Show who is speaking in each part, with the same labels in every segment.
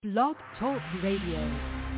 Speaker 1: Blog Talk Radio.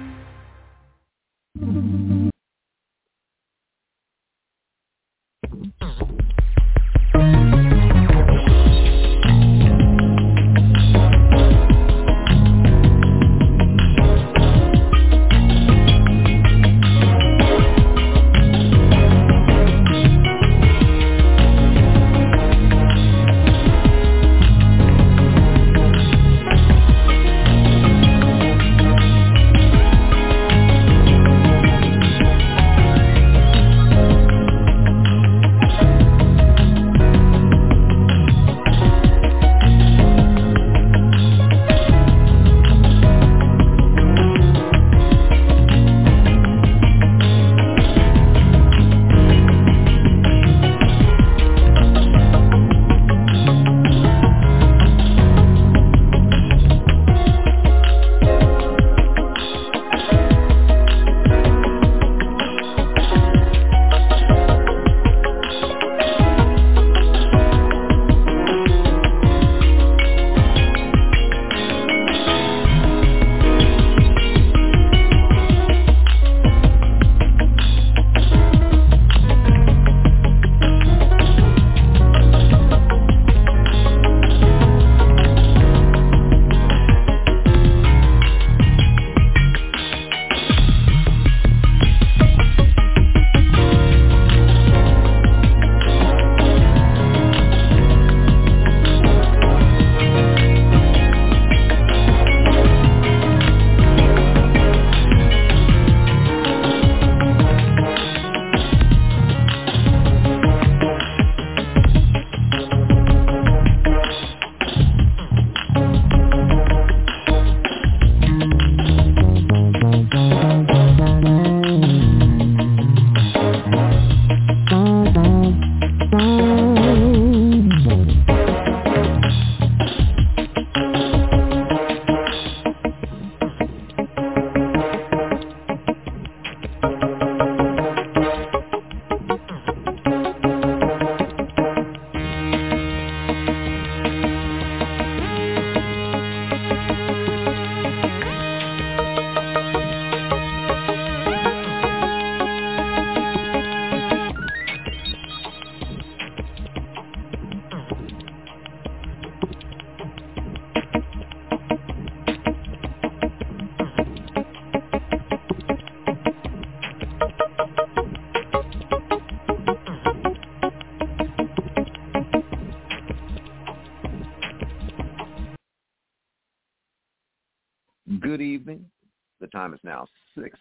Speaker 2: Good evening. The time is now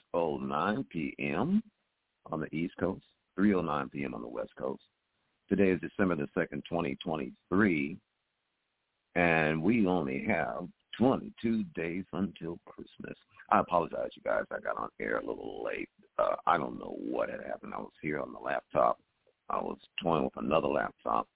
Speaker 2: 6:09 p.m. on the East Coast, 3:09 p.m. on the West Coast. Today is December the 2nd, 2023, and we only have 22 days until Christmas. I apologize, you guys. I got on air a little late. I don't know what had happened. I was here on the laptop. I was toying with another laptop,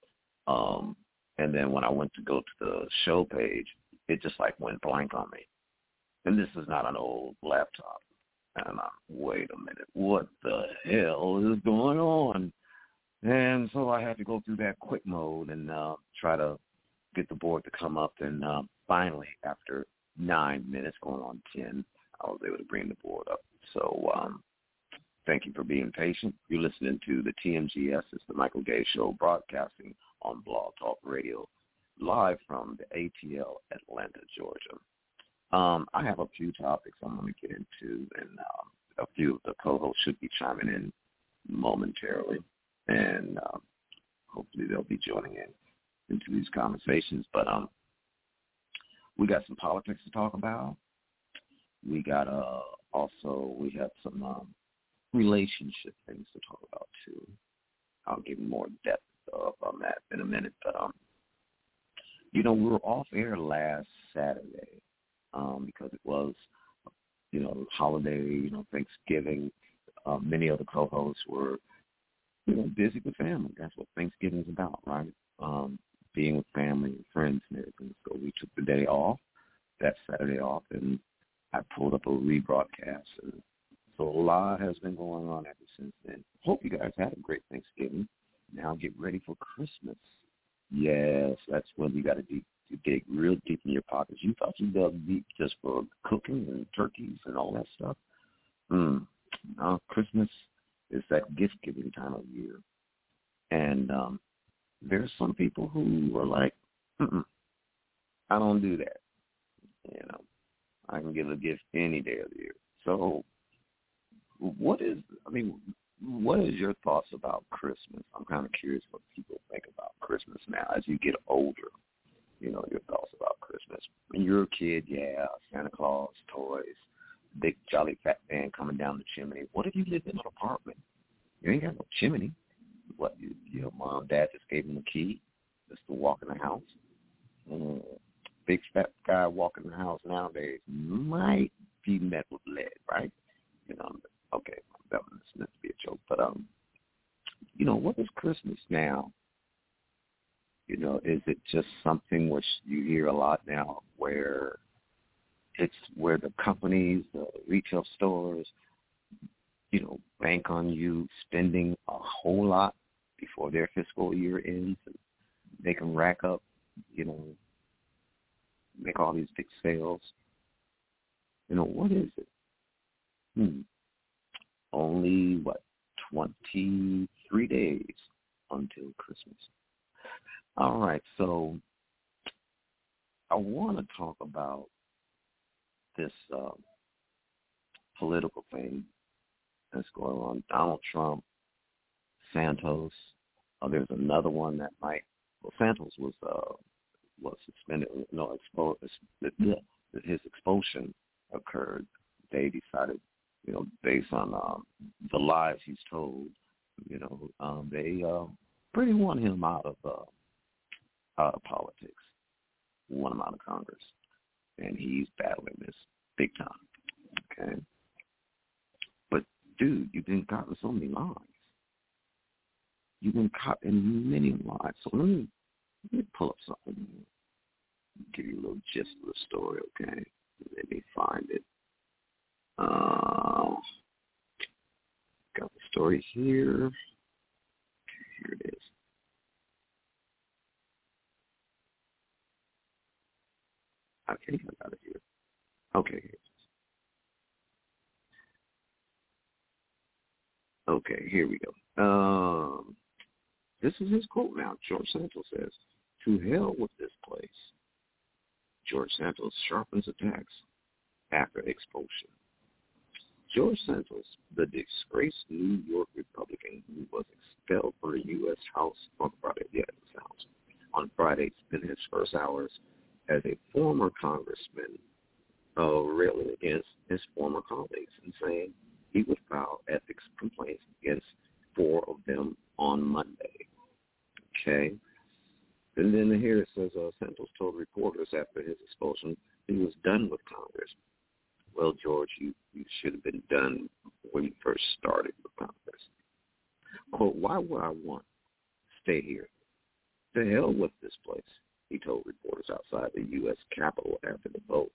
Speaker 2: and then when I went to go to the show page, it just like went blank on me. And this is not an old laptop. And wait a minute, what the hell is going on? And so I had to go through that quick mode and try to get the board to come up. And finally, after 9 minutes, going on 10, I was able to bring the board up. So thank you for being patient. You're listening to the TMGS. It's the Michael Gay Show, broadcasting on Blog Talk Radio, live from the ATL, Atlanta, Georgia. I have a few topics I'm going to get into, and a few of the co-hosts should be chiming in momentarily, and hopefully they'll be joining in into these conversations. But we got some politics to talk about. We got we have some relationship things to talk about too. I'll give more depth on that in a minute. But we were off air last Saturday. Because it was, holiday, Thanksgiving. Many of the co-hosts were, busy with family. That's what Thanksgiving is about, right? Being with family and friends and everything. So we took the day off, that Saturday off, and I pulled up a rebroadcast. And so a lot has been going on ever since then. Hope you guys had a great Thanksgiving. Now get ready for Christmas. Yes, that's when you got to You dig real deep in your pockets. You thought you dug deep just for cooking and turkeys and all that stuff. Christmas is that gift-giving time of year. And there's some people who are like, I don't do that. I can give a gift any day of the year. So what is your thoughts about Christmas? I'm kind of curious what people think about Christmas now as you get older. Your thoughts about Christmas. When you're a kid, Santa Claus, toys, big jolly fat man coming down the chimney. What if you lived in an apartment? You ain't got no chimney. What, your mom, dad just gave him the key just to walk in the house? Big fat guy walking the house nowadays might be met with lead, right? Okay, that was meant to be a joke. But, what is Christmas now? Is it just something which you hear a lot now where it's where the companies, the retail stores, bank on you spending a whole lot before their fiscal year ends and they can rack up, make all these big sales? What is it? Only, 23 days until Christmas. All right, so I want to talk about this political thing that's going on. Donald Trump, Santos. There's another one that Santos was suspended. His expulsion occurred. They decided, based on the lies he's told, they pretty want him out of politics, want him out of Congress, and he's battling this big time. Okay, but dude, you've been caught in so many lies. You've been caught in many lies. So let me pull up something. Give you a little gist of the story, okay? Let me find it. Got the story here. Here it is. Okay, I got it here. Okay, here it is. Okay, here we go. This is his quote now. George Santos says, "To hell with this place." George Santos sharpens attacks after expulsion. George Santos, the disgraced New York Republican who was expelled from the U.S. House on Friday, spent his first hours as a former congressman railing against his former colleagues and saying he would file ethics complaints against 4 of them on Monday. Okay? And then here it says Santos told reporters after his expulsion he was done with Congress. Well, George, you should have been done when you first started with Congress. Quote, "Why would I want to stay here? To hell with this place," he told reporters outside the U.S. Capitol after the vote.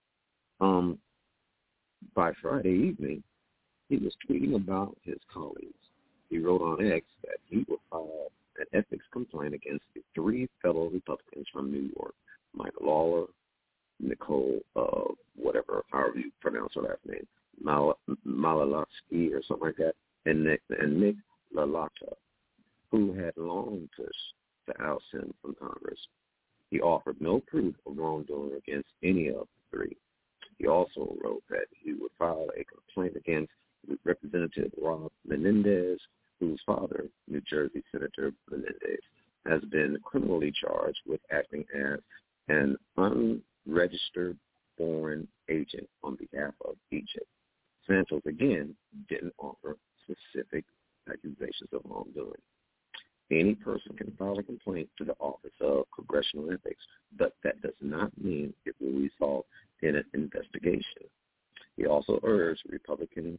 Speaker 2: By Friday evening, he was tweeting about his colleagues. He wrote on X that he would file an ethics complaint against the 3 fellow Republicans from New York, Mike Lawler, Nicole, however you pronounce her last name, Malalowski or something like that, and Nick LaLata, who had long pushed to oust him from Congress. He offered no proof of wrongdoing against any of the 3. He also wrote that he would file a complaint against Representative Rob Menendez, whose father, New Jersey Senator Menendez, has been criminally charged with acting as an unregistered foreign agent on behalf of Egypt. Santos, again, didn't offer specific accusations of wrongdoing. Any person can file a complaint to the Office of Congressional Ethics, but that does not mean it will result in an investigation. He also urged a Republican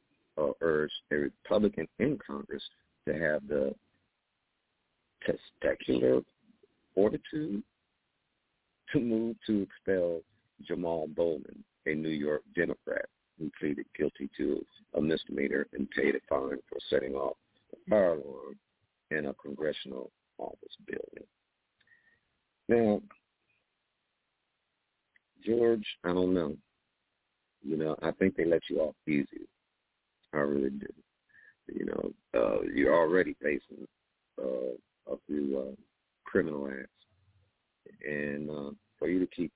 Speaker 2: in Congress to have the testicular fortitude to move to expel Jamal Bowman, a New York Democrat who pleaded guilty to a misdemeanor and paid a fine for setting off a fire alarm in a congressional office building. Now, George, I don't know. I think they let you off easy. I really do. You're already facing a few criminal acts, and for you to keep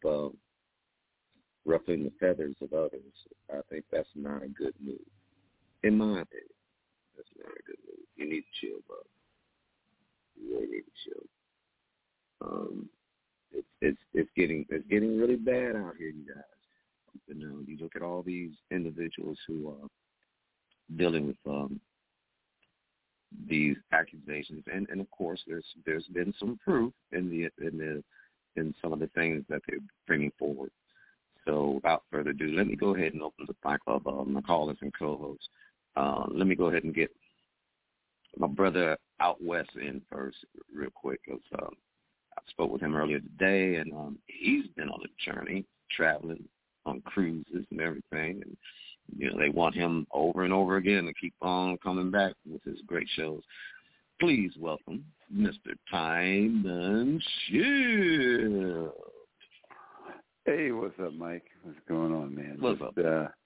Speaker 2: ruffling the feathers of others, I think that's not a good move. In my opinion, that's not a good move. You need to chill, bro. You really need to chill. It's getting really bad out here, you guys. You look at all these individuals who are dealing with these accusations, and of course, there's been some proof in some of the things that they're bringing forward. So, without further ado, let me go ahead and open the mic up, my callers and co-hosts. Let me go ahead and get my brother out west in first, real quick, because I spoke with him earlier today, and he's been on a journey, traveling on cruises and everything, and they want him over and over again to keep on coming back with his great shows. Please welcome Mr. Timon Shield.
Speaker 3: Hey, what's up, Mike? What's going on, man?
Speaker 2: What's up?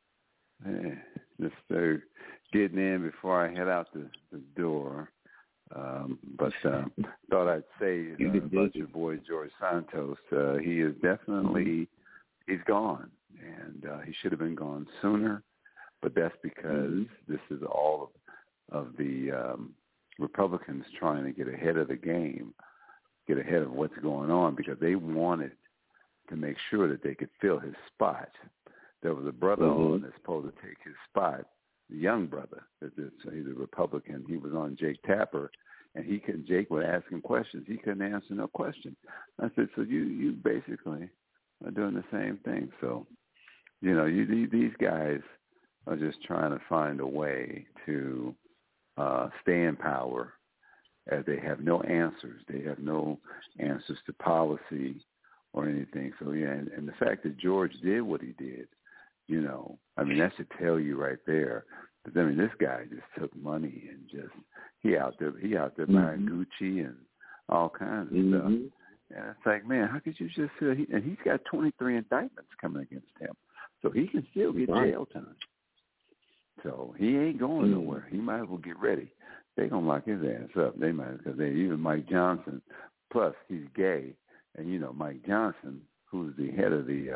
Speaker 3: Just getting in before I head out the door. But thought I'd say about your boy George Santos. He is definitely he's gone, and he should have been gone sooner. But that's because this is all of the Republicans trying to get ahead of the game, get ahead of what's going on, because they wanted to make sure that they could fill his spot. There was a brother on that's supposed to take his spot, the young brother. He's a Republican. He was on Jake Tapper, and Jake would ask him questions. He couldn't answer no question. I said, so you basically are doing the same thing. So, these guys are just trying to find a way to stay in power, as they have no answers. They have no answers to policy or anything. So, and the fact that George did what he did, that should tell you right there. But this guy just took money and he out there buying Gucci and all kinds of stuff. And it's like, man, how could you just and he's got 23 indictments coming against him, so he can still get jail time. So he ain't going nowhere. He might as well get ready. They gonna lock his ass up. They might, because even Mike Johnson. Plus, he's gay, and Mike Johnson, who's the head of the,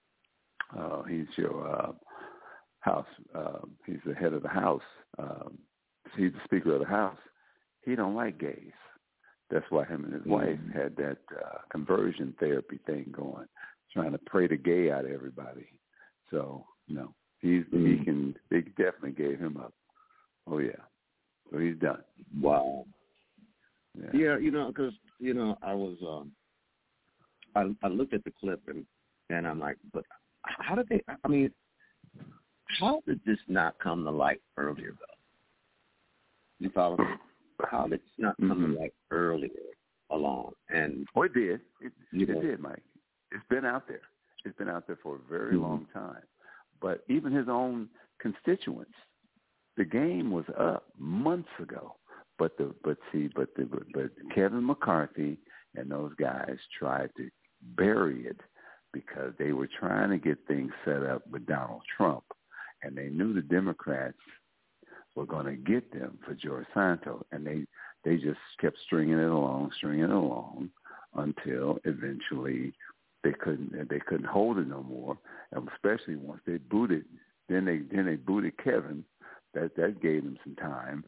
Speaker 3: he's your House. He's the head of the House. He's the Speaker of the House. He don't like gays. That's why him and his wife had that conversion therapy thing going, trying to pray the gay out of everybody. So they definitely gave him up. Oh yeah, so he's done.
Speaker 2: Wow. Yeah, because I was I looked at the clip and I'm like, but how did they? I mean, how did this not come to light earlier though? You follow me? How did this not come to light earlier along? And
Speaker 3: it did. It did, Mike. It's been out there. It's been out there for a very long time. But even his own constituents, the game was up months ago. But Kevin McCarthy and those guys tried to bury it because they were trying to get things set up with Donald Trump, and they knew the Democrats were going to get them for George Santos, and they just kept stringing it along until eventually they couldn't hold it no more, and especially once they booted, then they booted Kevin. That gave them some time,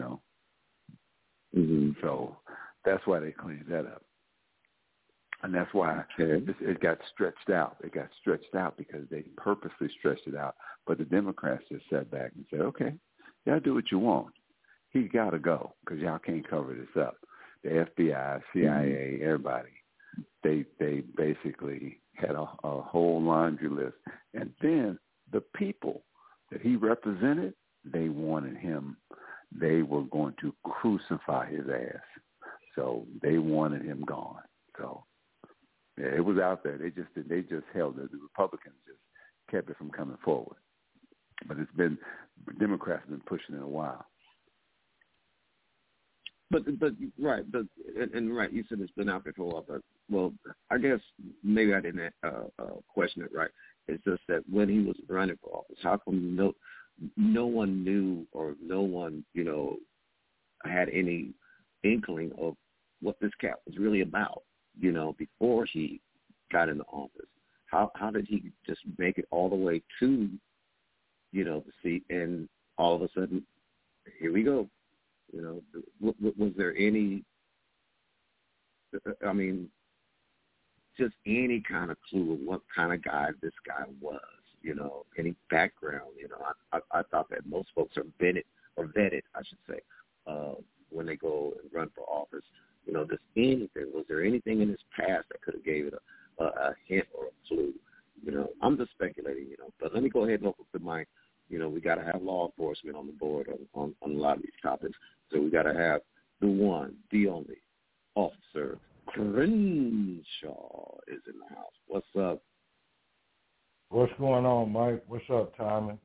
Speaker 3: So that's why they cleaned that up. And that's why it got stretched out. It got stretched out because they purposely stretched it out. But the Democrats just sat back and said, okay, y'all do what you want. He's got to go because y'all can't cover this up. The FBI, CIA, everybody, they basically had a whole laundry list. And then the people that he represented, they wanted him. They were going to crucify his ass. So they wanted him gone. So yeah, it was out there. They just held it. The Republicans just kept it from coming forward. But Democrats have been pushing it a while.
Speaker 2: But right, you said it's been out there for a while. But well, I guess maybe I didn't question it right. It's just that when he was running for office, how come no one knew or no one, had any inkling of what this cat was really about, before he got into office? How did he just make it all the way to, the seat, and all of a sudden, here we go? Was there any, just any kind of clue of what kind of guy this guy was, any background? I thought that most folks are vetted, I should say, when they go and run for office. Just anything. Was there anything in his past that could have gave it a hint or a clue? I'm just speculating, but let me go ahead and open the mic. We got to have law enforcement on the board on a lot of these topics. So we got to have the one, the only, Officer Crenshaw is in the house. What's up?
Speaker 4: What's going on, Mike? What's up, Tommy?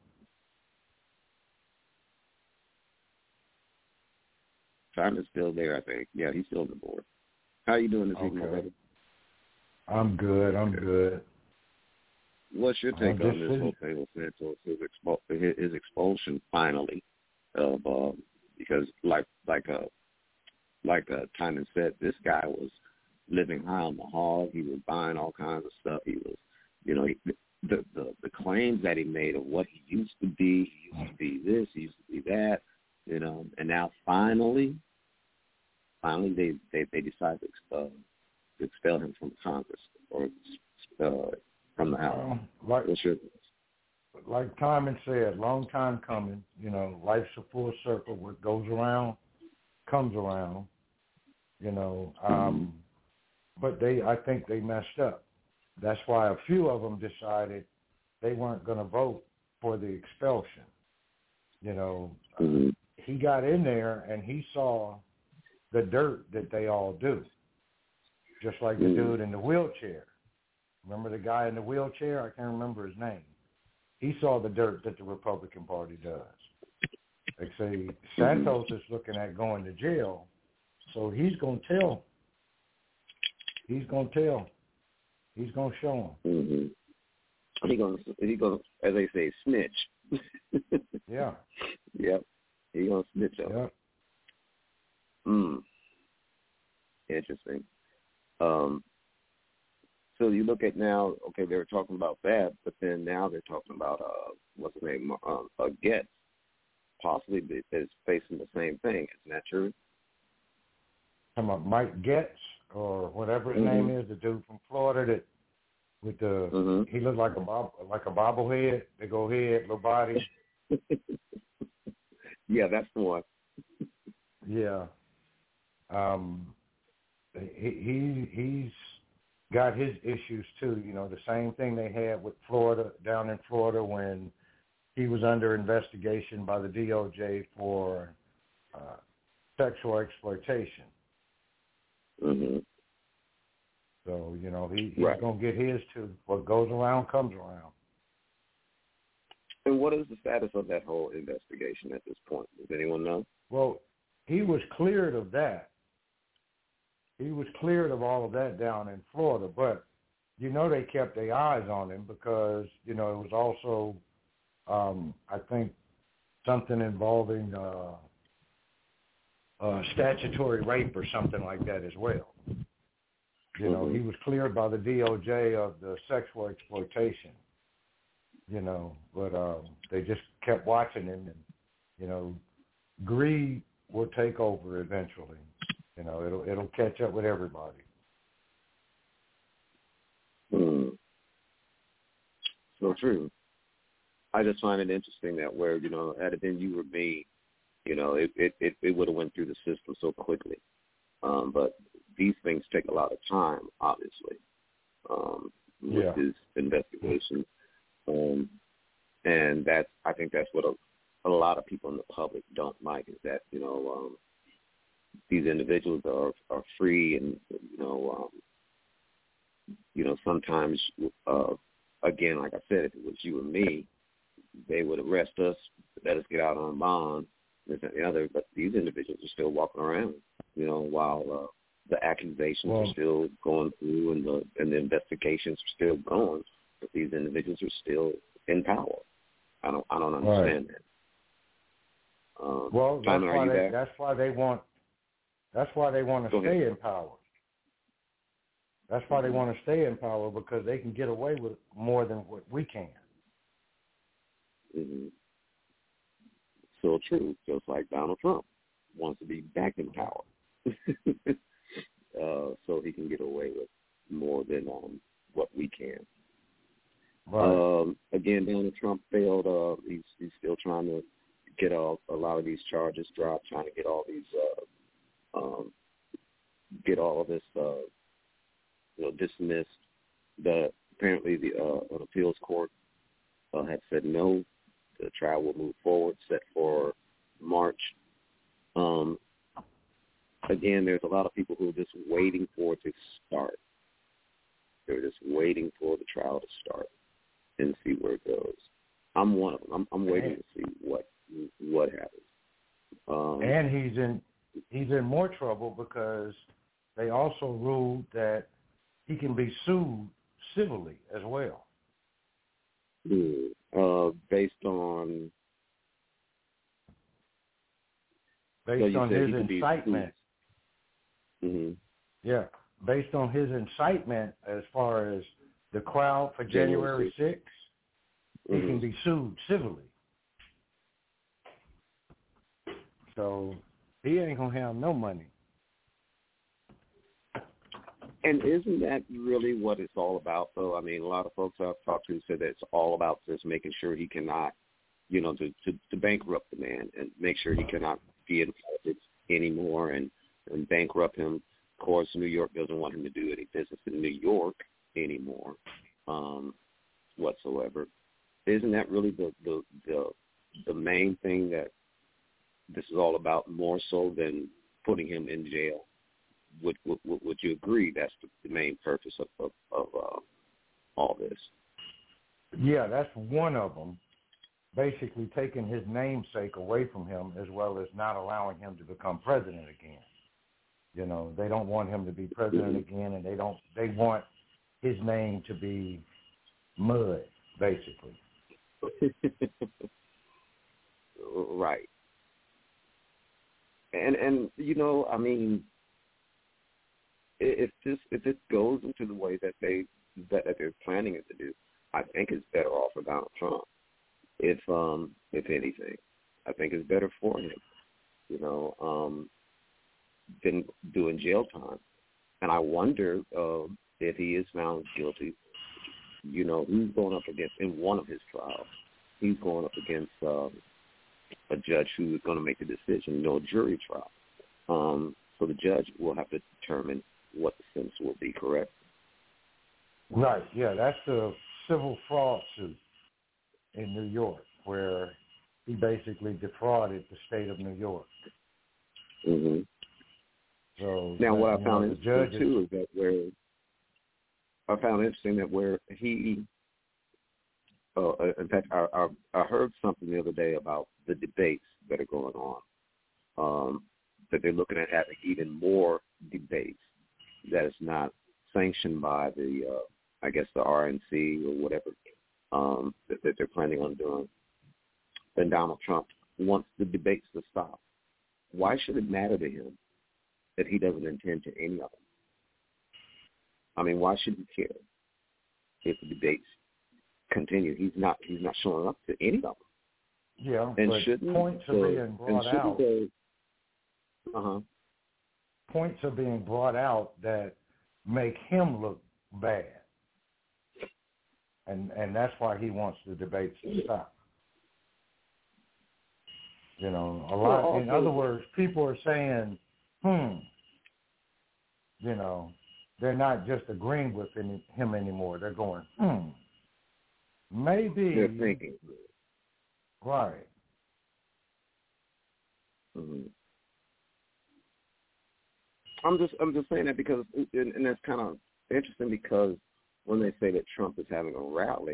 Speaker 2: Simon's still there, I think. Yeah, he's still on the board. How you doing this evening, brother?
Speaker 4: I'm good.
Speaker 2: What's your take on this whole thing with Santos, his expulsion finally? Because like Timon said, this guy was living high on the hog. He was buying all kinds of stuff. He was, the claims that he made of what he used to be. He used to be this. He used to be that. And now finally they decide to expel him from Congress or from the House.
Speaker 4: Like Timon said, long time coming. Life's a full circle. What goes around comes around. But I think they messed up. That's why a few of them decided they weren't going to vote for the expulsion. He got in there and he saw the dirt that they all do, just like the dude in the wheelchair. Remember the guy in the wheelchair? I can't remember his name. He saw the dirt that the Republican Party does. They say Santos is looking at going to jail, so he's going to tell. He's going to tell. He's going to show him.
Speaker 2: Mm-hmm. He going, as they say, snitch.
Speaker 4: Yeah.
Speaker 2: Yep. He going to snitch up.
Speaker 4: Yep.
Speaker 2: Interesting. So you look at now, okay, they were talking about that, but then now they're talking about, what's his name, Getz, possibly is facing the same thing. Isn't that true?
Speaker 4: Talking about Mike Getz or whatever his name is, the dude from Florida that with the he looks like a bobblehead, big old head, little body.
Speaker 2: Yeah, that's the one.
Speaker 4: Yeah. He's got his issues too. The same thing they had with Florida, down in Florida when he was under investigation by the DOJ for sexual exploitation.
Speaker 2: Mm-hmm.
Speaker 4: So, he's going to get his too. What goes around comes around.
Speaker 2: And what is the status of that whole investigation at this point? Does anyone know?
Speaker 4: Well, he was cleared of that. He was cleared of all of that down in Florida, but, they kept their eyes on him because, it was also, I think, something involving statutory rape or something like that as well. He was cleared by the DOJ of the sexual exploitation, but they just kept watching him and, greed will take over eventually. It'll catch up with everybody.
Speaker 2: So true. I just find it interesting that where, had it been you or me, it would have went through the system so quickly. But these things take a lot of time, obviously, with this investigation. And I think that's what a lot of people in the public don't like is that, these individuals are free and, sometimes, again, like I said, if it was you and me, they would arrest us, let us get out on bond, this and the other, but these individuals are still walking around, while the accusations are still going through, and the investigations are still going, but these individuals are still in power. I don't understand that.
Speaker 4: Well, that's why they want to stay in power. That's why they want to stay in power, because they can get away with more than what we can.
Speaker 2: Mm-hmm. So true, just like Donald Trump wants to be back in power, so he can get away with more than what we can.
Speaker 4: Right.
Speaker 2: Again, Donald Trump failed. He's still trying to get a lot of these charges dropped, trying to get all these of this dismissed. Apparently the an appeals court had said no. The trial will move forward, set for March. Again, there's a lot of people who are just waiting for it to start. They're just waiting for the trial to start and see where it goes. I'm one of them. I'm waiting to see what happens.
Speaker 4: And he's in more trouble because they also ruled that he can be sued civilly as well.
Speaker 2: Based on
Speaker 4: his incitement.
Speaker 2: Mm-hmm.
Speaker 4: Yeah, based on his incitement as far as the crowd for January 6th, he can be sued civilly. So he ain't going to have no money.
Speaker 2: And isn't that really what it's all about, though? I mean, a lot of folks I've talked to said that it's all about just making sure he cannot, to bankrupt the man and make sure he cannot be in politics anymore and bankrupt him. Of course, New York doesn't want him to do any business in New York anymore whatsoever. Isn't that really the main thing that this is all about, more so than putting him in jail? Would you agree that's the main purpose of all this?
Speaker 4: Yeah, that's one of them. Basically taking his namesake away from him, as well as not allowing him to become president again. They don't want him to be president again, and they want his name to be mud, basically.
Speaker 2: Right. And I mean, if it goes into the way that they're planning it to do, I think it's better off for Donald Trump. If anything, I think it's better for him, than doing jail time. And I wonder if he is found guilty. He's going up against, in one of his trials, he's going up against a judge who is going to make the decision, a jury trial. So the judge will have to determine what the sentence will be, correct?
Speaker 4: Right, yeah, that's the civil fraud suit in New York, where he basically defrauded the state of New York.
Speaker 2: Mm-hmm.
Speaker 4: So
Speaker 2: now, what I found interesting too is that where he, in fact, I heard something the other day about the debates that are going on, that they're looking at having even more debates that is not sanctioned by the RNC or whatever that they're planning on doing. Then Donald Trump wants the debates to stop. Why should it matter to him that he doesn't attend to any of them? I mean, why should he care if the debates continue? He's not showing up to any of them.
Speaker 4: Yeah,
Speaker 2: and
Speaker 4: but points are being brought out. Points are being brought out that make him look bad, and that's why he wants the debates to stop. A lot. In other words, people are saying, they're not just agreeing with him anymore. They're going, maybe.
Speaker 2: They're thinking.
Speaker 4: Right.
Speaker 2: Mm-hmm. I'm just saying that because, and that's kind of interesting, because when they say that Trump is having a rally,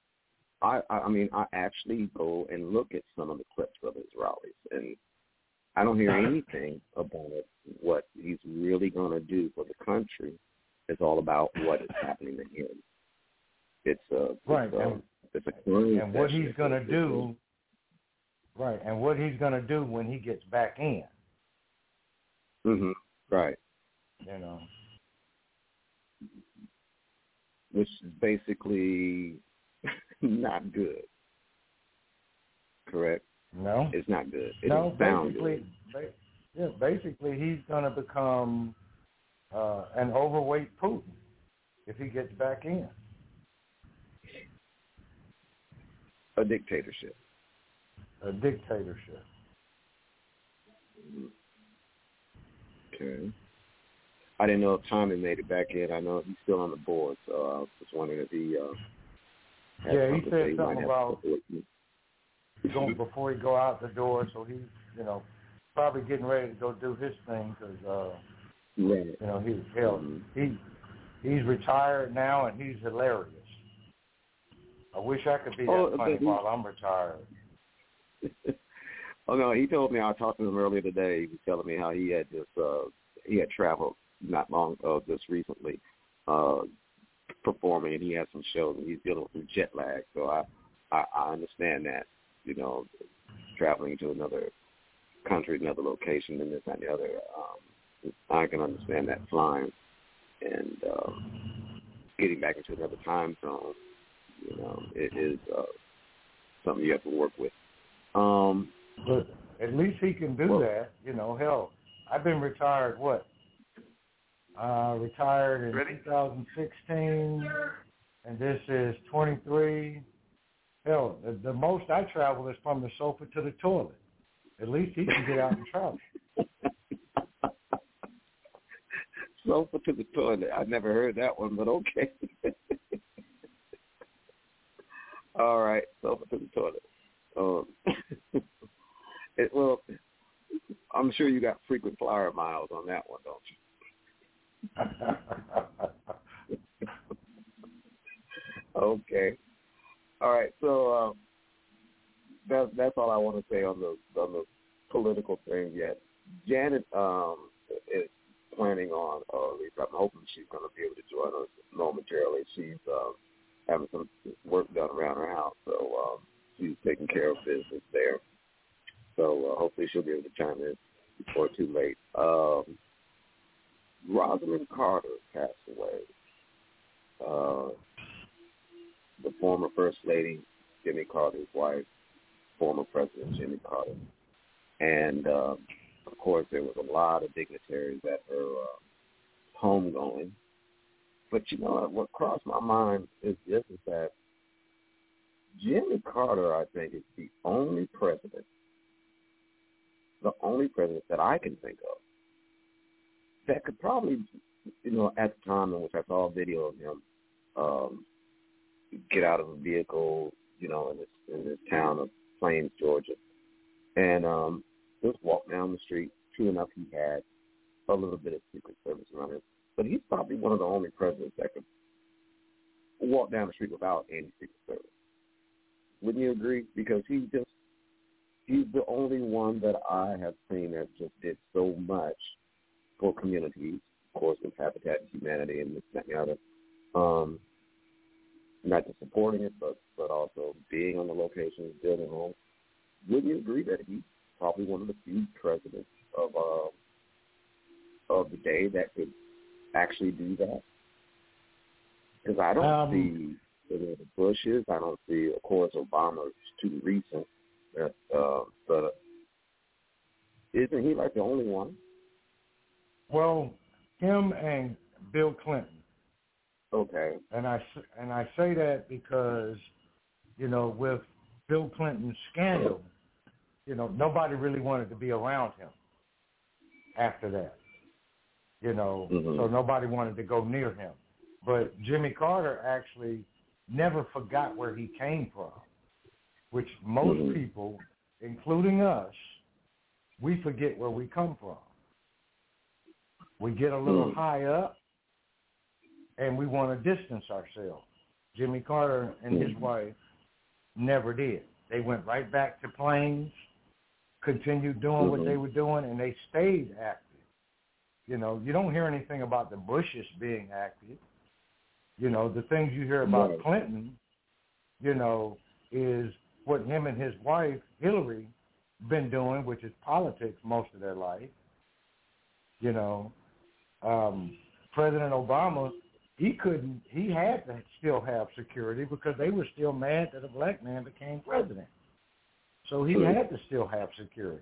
Speaker 2: I mean, I actually go and look at some of the clips of his rallies, and I don't hear anything about what he's really going to do for the country. It's all about what is happening to him. It's a
Speaker 4: and what he's going to do. Right, and what he's going to do when he gets back in.
Speaker 2: Mhm. Right.
Speaker 4: You know.
Speaker 2: Which is basically not good. Correct?
Speaker 4: No.
Speaker 2: It's not good. It doesn't sound good.
Speaker 4: Basically he's going to become an overweight Putin if he gets back in.
Speaker 2: A dictatorship.
Speaker 4: A dictatorship.
Speaker 2: Okay. I didn't know if Tommy made it back in. I know he's still on the board, so I was wondering if he
Speaker 4: he said something about before he go out the door, so he's, probably getting ready to go do his thing because, he's retired now and he's hilarious. I wish I could be that funny while I'm retired.
Speaker 2: Oh no, he told me, I talked to him earlier today. He was telling me how he had traveled not long just recently performing, and he had some shows and he's dealing with some jet lag. So I understand that, traveling to another country, another location, and this and the other. I can understand that flying and getting back into another time zone. It is something you have to work with.
Speaker 4: But at least he can do that. Hell, I've been retired, retired in 2016, and this is 23. Hell, the most I travel is from the sofa to the toilet. At least he can get out and travel.
Speaker 2: Sofa to the toilet. I never heard that one, but okay. All right, sofa to the toilet. Well, I'm sure you got frequent flyer miles on that one, don't you? Okay. All right. So that's all I want to say on the political thing yet. Janet is planning on, or at least I'm hoping she's going to be able to join us momentarily. She's having some work done around her house, so she's taking care of business there. So hopefully she'll be able to chime in before too late. Rosalynn Carter passed away. The former First Lady, Jimmy Carter's wife, former President Jimmy Carter. And, of course, there was a lot of dignitaries at her homegoing. But, what crossed my mind is that Jimmy Carter, I think, is the only president that I can think of that could probably, at the time in which I saw a video of him get out of a vehicle, in this town of Plains, Georgia, and just walk down the street. True enough, he had a little bit of Secret Service around him, but he's probably one of the only presidents that could walk down the street without any Secret Service. Wouldn't you agree? Because he's the only one that I have seen that just did so much for communities, of course, with Habitat for Humanity and this, that, and the other. Not just supporting it, but also being on the locations, building homes. Wouldn't you agree that he's probably one of the few presidents of the day that could actually do that? Because I don't see the Bushes. I don't see, of course, Obama is too recent. But isn't he like the only one?
Speaker 4: Well, him and Bill Clinton.
Speaker 2: Okay.
Speaker 4: And I say that because, with Bill Clinton's scandal, nobody really wanted to be around him after that. So nobody wanted to go near him. But Jimmy Carter actually never forgot where he came from, which most people, including us, we forget where we come from. We get a little high up, and we want to distance ourselves. Jimmy Carter and his wife never did. They went right back to Plains, continued doing what they were doing, and they stayed active. You know, you don't hear anything about the Bushes being active. You know, the things you hear about Clinton, you know, is what him and his wife, Hillary, been doing, which is politics most of their life. You know, President Obama, he had to still have security because they were still mad that a black man became president. So he had to still have security.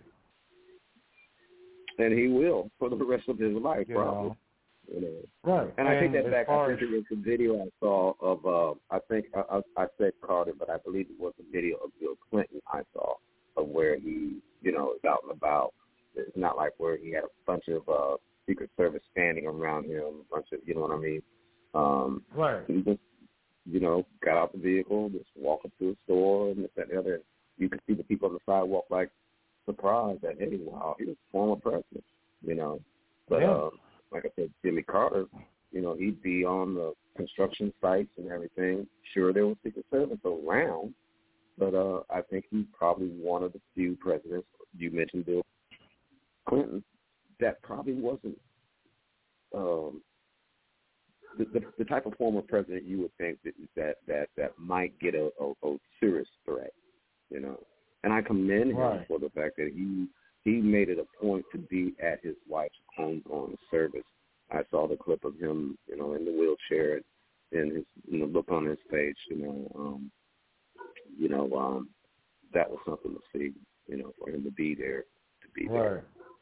Speaker 2: And he will for the rest of his life, probably. You know.
Speaker 4: Right.
Speaker 2: And I take that back. I think it was the video I saw of, I think I said Carter, but I believe it was a video of Bill Clinton I saw of where he, you know, is out and about. It's not like where he had a bunch of Secret Service standing around him, a bunch of, you know what I mean?
Speaker 4: Right.
Speaker 2: He just, you know, got out the vehicle, just walking through a store and this, that, and the other. You could see the people on the sidewalk like surprised that, hey, wow, he was a former president, you know. But like I said, Jimmy Carter, you know, he'd be on the construction sites and everything. Sure, there was Secret Service around, but I think he's probably one of the few presidents, you mentioned Bill Clinton, that probably wasn't the type of former president you would think that might get a serious threat, you know. And I commend him for the fact that he made it a point to be at his wife's homegoing service. I saw the clip of him, you know, in the wheelchair and his, you know, look on his face, that was something to see, you know, for him to be there, there.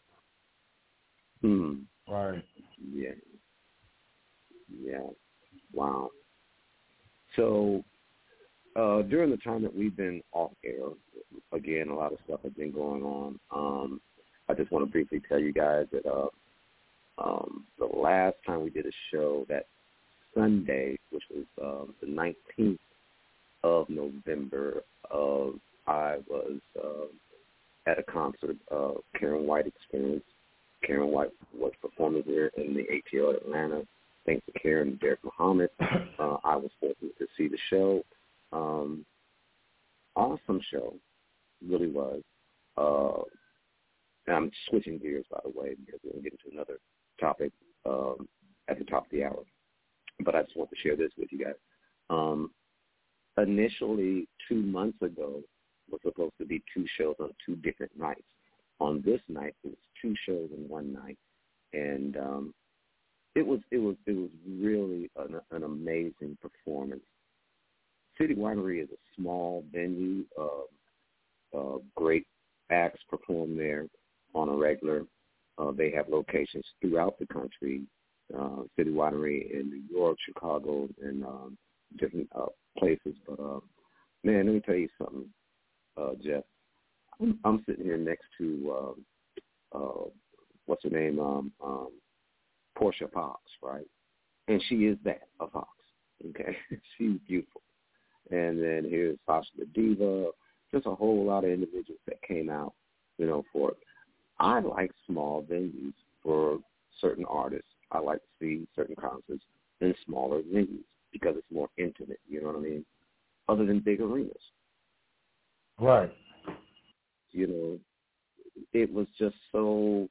Speaker 4: Right.
Speaker 2: Yeah. Yeah. Wow. So during the time that we've been off air, again, a lot of stuff has been going on. I just want to briefly tell you guys that the last time we did a show, that Sunday, which was the 19th of November, I was at a concert of Karen White Experience. Karen White was performing here in the ATL Atlanta. Thanks to Karen and Derek Muhammad, I was fortunate to see the show. Awesome show, really was. And I'm switching gears, by the way, because we're going to get into another topic at the top of the hour. But I just want to share this with you guys. Initially, 2 months ago, was supposed to be 2 shows on 2 different nights. On this night, it was 2 shows in one night, and it was really an amazing performance. City Winery is a small venue. Great acts perform there on a regular. They have locations throughout the country. City Winery in New York, Chicago, and different places. But man, let me tell you something, Jeff. I'm sitting here next to what's her name, Portia Fox, right? And she is that, a fox. Okay, she's beautiful. And then here's Sasha the Diva, just a whole lot of individuals that came out, you know, for it. I like small venues for certain artists. I like to see certain concerts in smaller venues because it's more intimate, you know what I mean, other than big arenas.
Speaker 4: Right.
Speaker 2: You know, it was just so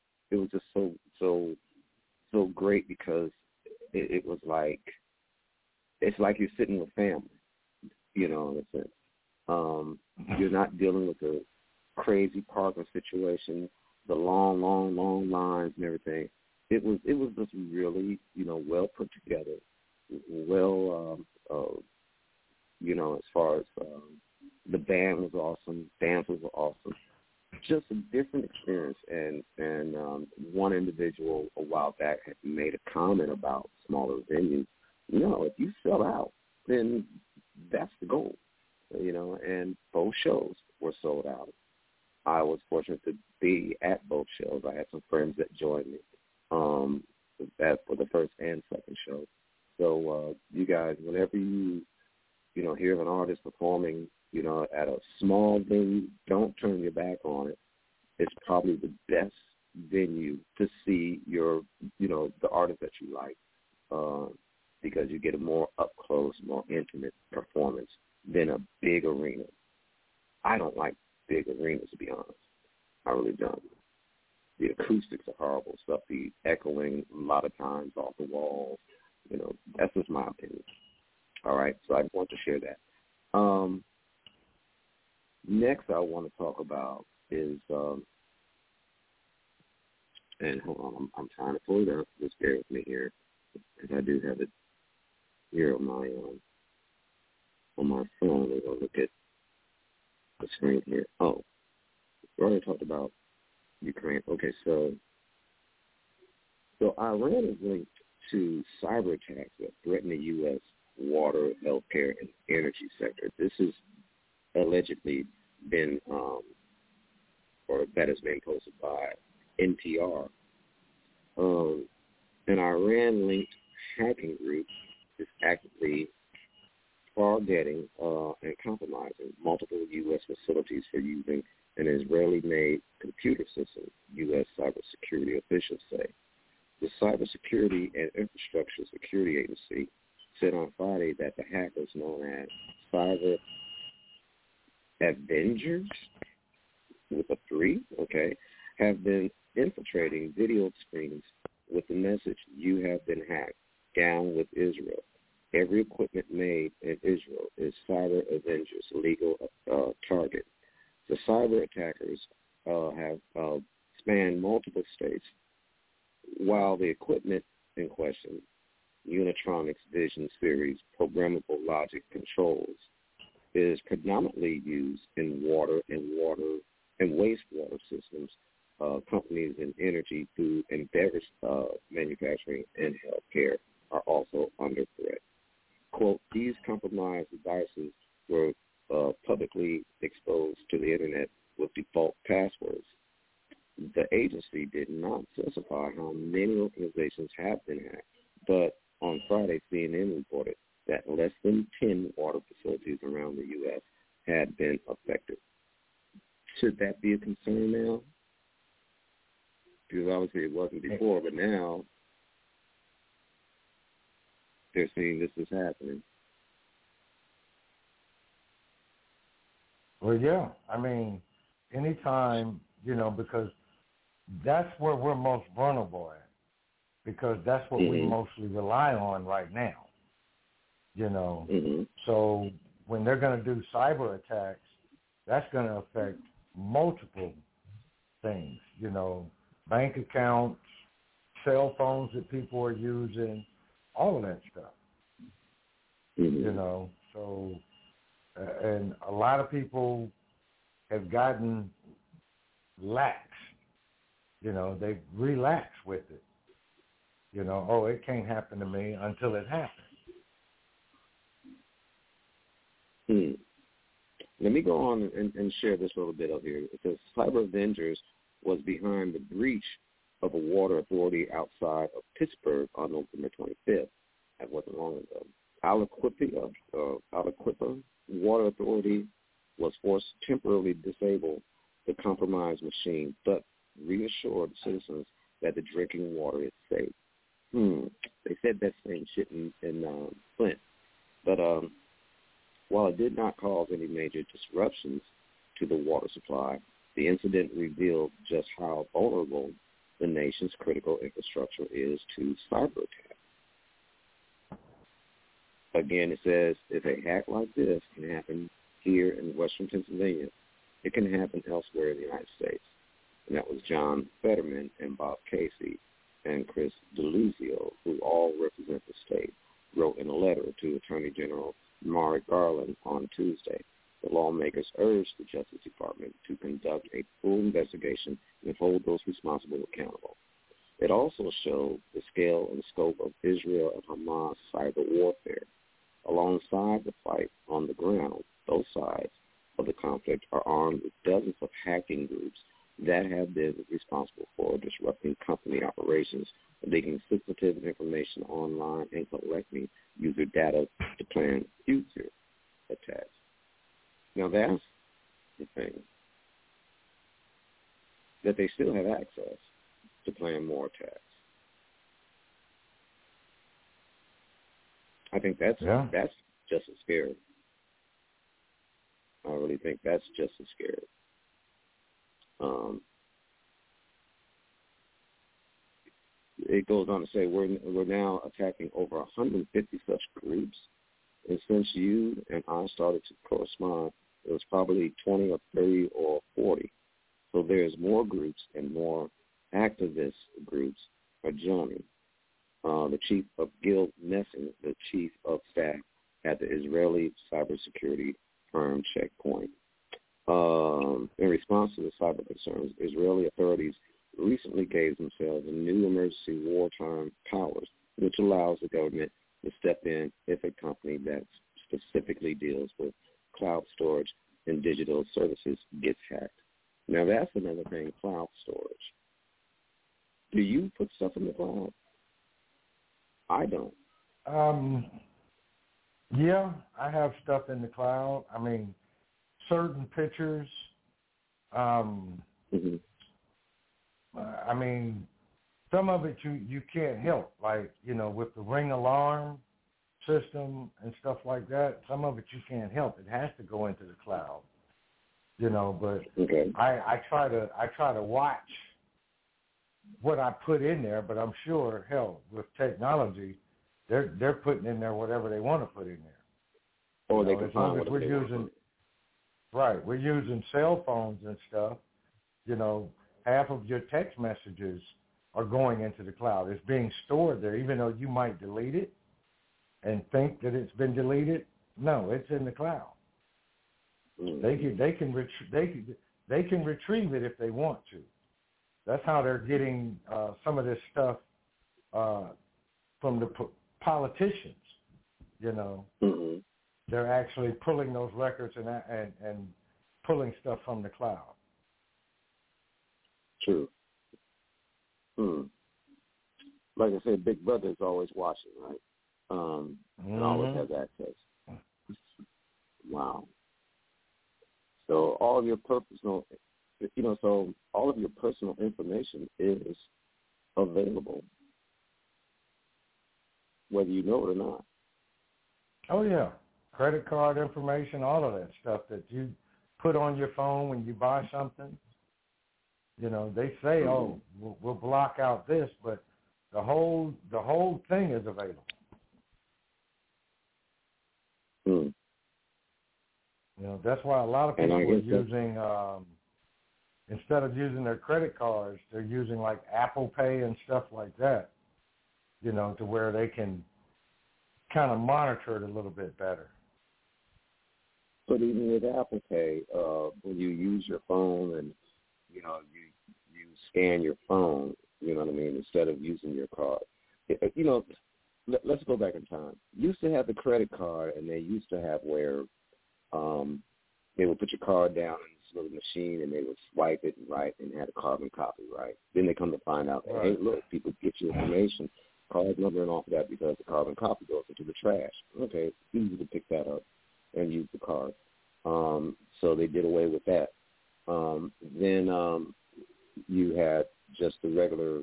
Speaker 2: great because it was like, it's like you're sitting with family, you know, in a sense. You're not dealing with the crazy parking situation, the long lines and everything. It was just really, you know, well put together, well, you know, as far as the band was awesome, dancers were awesome. Just a different experience. And one individual a while back had made a comment about smaller venues. You know, if you sell out, then that's the goal, you know, and both shows were sold out. I was fortunate to be at both shows. I had some friends that joined me for the first and second show. So you guys, whenever you know, hear of an artist performing, you know, at a small venue, don't turn your back on it. It's probably the best venue to see your, you know, the artist that you like, because you get a more up close, more intimate performance than a big arena. I don't like big arenas, to be honest. I really don't. The acoustics are horrible stuff. The echoing a lot of times off the walls. You know, that's just my opinion. All right, so I just want to share that. Next I want to talk about is, and hold on, I'm trying to pull it up. Just bear with me here, because I do have it here on my phone. We're going to look at the screen here. Oh, we already talked about Ukraine. Okay, so Iran is linked to cyber attacks that threaten the U.S. water, healthcare, and energy sector. This has allegedly been, or that has been posted by NPR. An Iran-linked hacking group is actively targeting and compromising multiple U.S. facilities for using an Israeli-made computer system, U.S. cybersecurity officials say. The Cybersecurity and Infrastructure Security Agency said on Friday that the hackers known as Cyber Avengers, with a 3, have been infiltrating video screens with the message, "You have been hacked. Down with Israel. Every equipment made in Israel is Cyber Avengers' legal target." The cyber attackers have spanned multiple states, while the equipment in question, Unitronics Vision Series programmable logic controls, is predominantly used in water and wastewater systems. Companies in energy, food, and beverage manufacturing and healthcare are also under threat. Quote, these compromised devices were publicly exposed to the Internet with default passwords. The agency did not specify how many organizations have been hacked, but on Friday, CNN reported that less than 10 water facilities around the U.S. had been affected. Should that be a concern now? Because obviously it wasn't before, but now they're seeing this is happening.
Speaker 4: Well, yeah. I mean, anytime, because that's where we're most vulnerable at, because that's what we mostly rely on right now, So when they're going to do cyber attacks, that's going to affect multiple things, bank accounts, cell phones that people are using, all of that stuff, So, and a lot of people have gotten lax, they've relaxed with it. It can't happen to me until it happens.
Speaker 2: Let me go on and share this little bit up here. It says Cyber Avengers was behind the breach of a water authority outside of Pittsburgh on November 25th. That wasn't long ago. Aliquippa Water Authority was forced to temporarily disable the compromised machine, but reassured citizens that the drinking water is safe. They said that same shit in Flint. But while it did not cause any major disruptions to the water supply, the incident revealed just how vulnerable the nation's critical infrastructure is to cyber attacks. Again, it says if a hack like this can happen here in western Pennsylvania, it can happen elsewhere in the United States. And that was John Fetterman and Bob Casey and Chris DeLuzio, who all represent the state, wrote in a letter to Attorney General Merrick Garland on Tuesday. The lawmakers urged the Justice Department to conduct a full investigation and hold those responsible accountable. It also showed the scale and scope of Israel and Hamas cyber warfare. Alongside the fight on the ground, both sides of the conflict are armed with dozens of hacking groups that have been responsible for disrupting company operations, leaking sensitive information online, and collecting user data to plan future attacks. Now that's the thing, that they still have access to plan more attacks. I think that's just as scary. I really think that's just as scary. it goes on to say we're now attacking over 150 such groups. And since you and I started to correspond, it was probably 20 or 30 or 40. So there's more groups and more activist groups are joining. The chief of Gil Messing, the chief of staff at the Israeli cybersecurity firm Checkpoint. In response to the cyber concerns, Israeli authorities recently gave themselves a new emergency wartime powers, which allows the government to step in if a company that specifically deals with cloud storage and digital services gets hacked. Now, that's another thing, cloud storage. Do you put stuff in the cloud? I don't.
Speaker 4: Yeah, I have stuff in the cloud. I mean, certain pictures.
Speaker 2: Mm-hmm.
Speaker 4: I mean, some of it you can't help, like, you know, with the Ring alarm system and stuff like that. Some of it you can't help. It has to go into the cloud, you know. But
Speaker 2: okay.
Speaker 4: I try to watch what I put in there. But I'm sure, hell, with technology, they're putting in there whatever they want to put in there.
Speaker 2: Or
Speaker 4: you
Speaker 2: they
Speaker 4: know,
Speaker 2: can
Speaker 4: as long
Speaker 2: find
Speaker 4: as we're using, right, we're using cell phones and stuff. You know, half of your text messages are going into the cloud. It's being stored there, even though you might delete it and think that it's been deleted. No, it's in the cloud.
Speaker 2: Mm-hmm.
Speaker 4: They can retrieve it if they want to. That's how they're getting some of this stuff from the politicians. You know,
Speaker 2: mm-hmm.
Speaker 4: They're actually pulling those records and pulling stuff from the cloud.
Speaker 2: True. Like I said, Big Brother is always watching, right? And always has access. Wow. So all of your personal, so all of your personal information is available, whether you know it or not.
Speaker 4: Oh yeah, credit card information, all of that stuff that you put on your phone when you buy something. You know, they say, "Oh, we'll block out this," but the whole thing is available.
Speaker 2: Mm.
Speaker 4: You know, that's why a lot of people are using instead of using their credit cards, they're using like Apple Pay and stuff like that. You know, to where they can kind of monitor it a little bit better.
Speaker 2: But even with Apple Pay, when you use your phone and you scan your phone, you know what I mean, instead of using your card. Let's go back in time. Used to have the credit card, and they used to have where they would put your card down in this little machine, and they would swipe it and had a carbon copy, right? Then they come to find out,
Speaker 4: right.
Speaker 2: Hey, look, people get your information, card number and all of that because the carbon copy goes into the trash. Okay, it's easy to pick that up and use the card. So they did away with that. Then you had just the regular,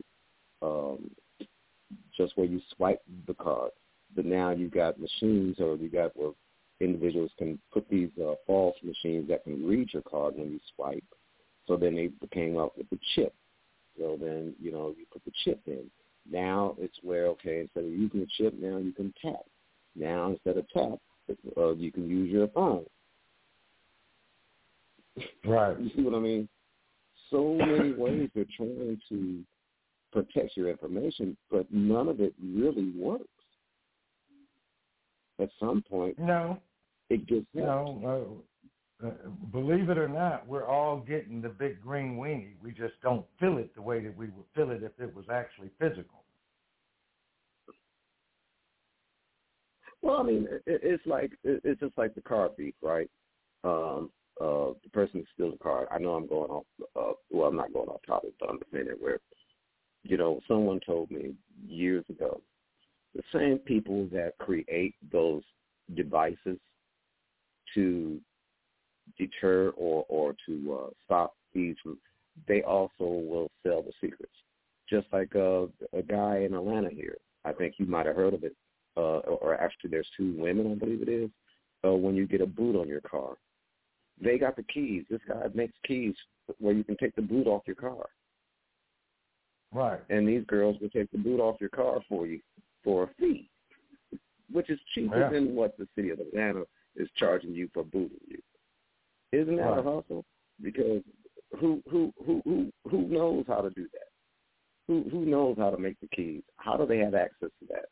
Speaker 2: just where you swipe the card. But now you got machines, or you got where individuals can put these false machines that can read your card when you swipe. So then they came up with the chip. So then, you put the chip in. Now it's where, okay, instead of using the chip, now you can tap. Now instead of tap, you can use your phone.
Speaker 4: Right.
Speaker 2: You see what I mean? So many ways they're trying to protect your information, but none of it really works. At some point, it gets
Speaker 4: believe it or not, we're all getting the big green weenie. We just don't feel it the way that we would feel it if it was actually physical.
Speaker 2: Well, I mean, it's just like the car thief, right? The person who steals the car. I know I'm going off. I'm not going off topic, but I'm saying it where, someone told me years ago, the same people that create those devices to deter or to stop thieves from, they also will sell the secrets. Just like a guy in Atlanta here. I think you might have heard of it. Or actually there's two women, I believe it is. When you get a boot on your car, they got the keys. This guy makes keys where you can take the boot off your car.
Speaker 4: Right.
Speaker 2: And these girls will take the boot off your car for you for a fee, which is cheaper than what the city of Atlanta is charging you for booting you. Isn't that a hustle? Because who knows how to do that? Who knows how to make the keys? How do they have access to that?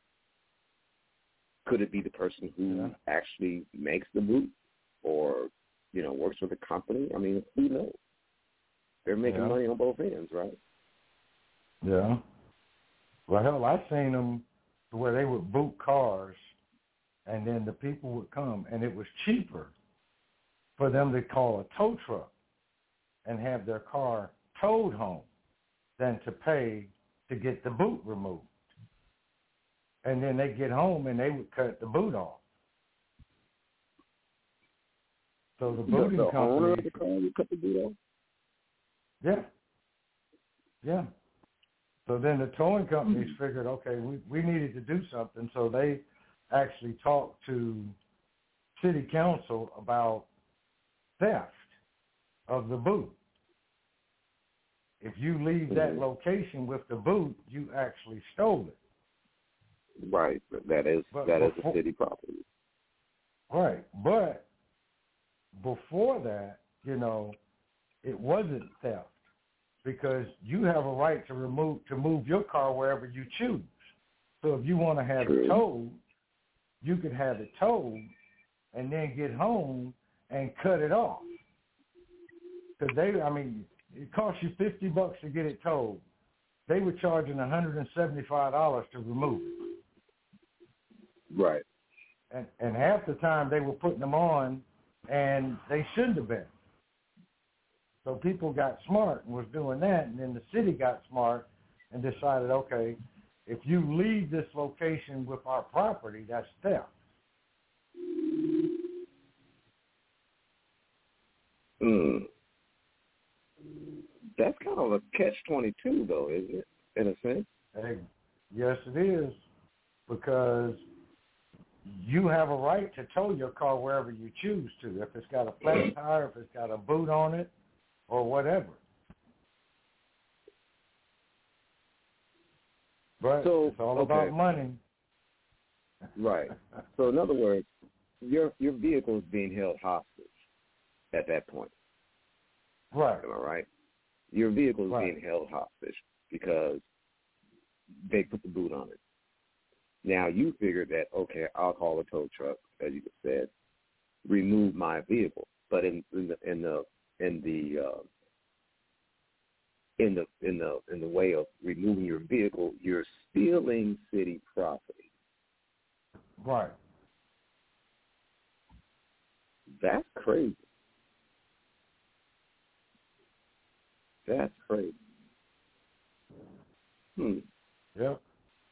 Speaker 2: Could it be the person who actually makes the boot, or works with a company? I mean, who knows? They're making money on both ends, right?
Speaker 4: Yeah. Well, hell, I've seen them where they would boot cars, and then the people would come, and it was cheaper for them to call a tow truck and have their car towed home than to pay to get the boot removed. And then they get home and they would cut the boot off. So the booting
Speaker 2: the
Speaker 4: company,
Speaker 2: owner of the car would cut the boot off?
Speaker 4: Yeah. So then the towing companies figured, okay, we needed to do something. So they actually talked to city council about theft of the boot. If you leave that location with the boot, you actually stole it.
Speaker 2: Right. That is a city property.
Speaker 4: Right. But before that, it wasn't theft, because you have a right to move your car wherever you choose. So if you want to have it towed, you could have it towed and then get home and cut it off. Because it costs you $50 to get it towed. They were charging $175 to remove it.
Speaker 2: Right.
Speaker 4: And half the time they were putting them on, and they shouldn't have been. So people got smart and was doing that, and then the city got smart and decided, okay, if you leave this location with our property, that's theft.
Speaker 2: That's kind of a catch-22, though, isn't it, in a sense?
Speaker 4: Hey, yes, it is, because you have a right to tow your car wherever you choose to, if it's got a flat tire, if it's got a boot on it, or whatever. But it's all about money.
Speaker 2: Right. So in other words, your vehicle is being held hostage at that point.
Speaker 4: Right.
Speaker 2: Am I right? Your vehicle is being held hostage because they put the boot on it. Now you figured that, okay, I'll call a tow truck, as you said, remove my vehicle. But in the way of removing your vehicle, you're stealing city property.
Speaker 4: Right.
Speaker 2: That's crazy. That's crazy.
Speaker 4: Yep.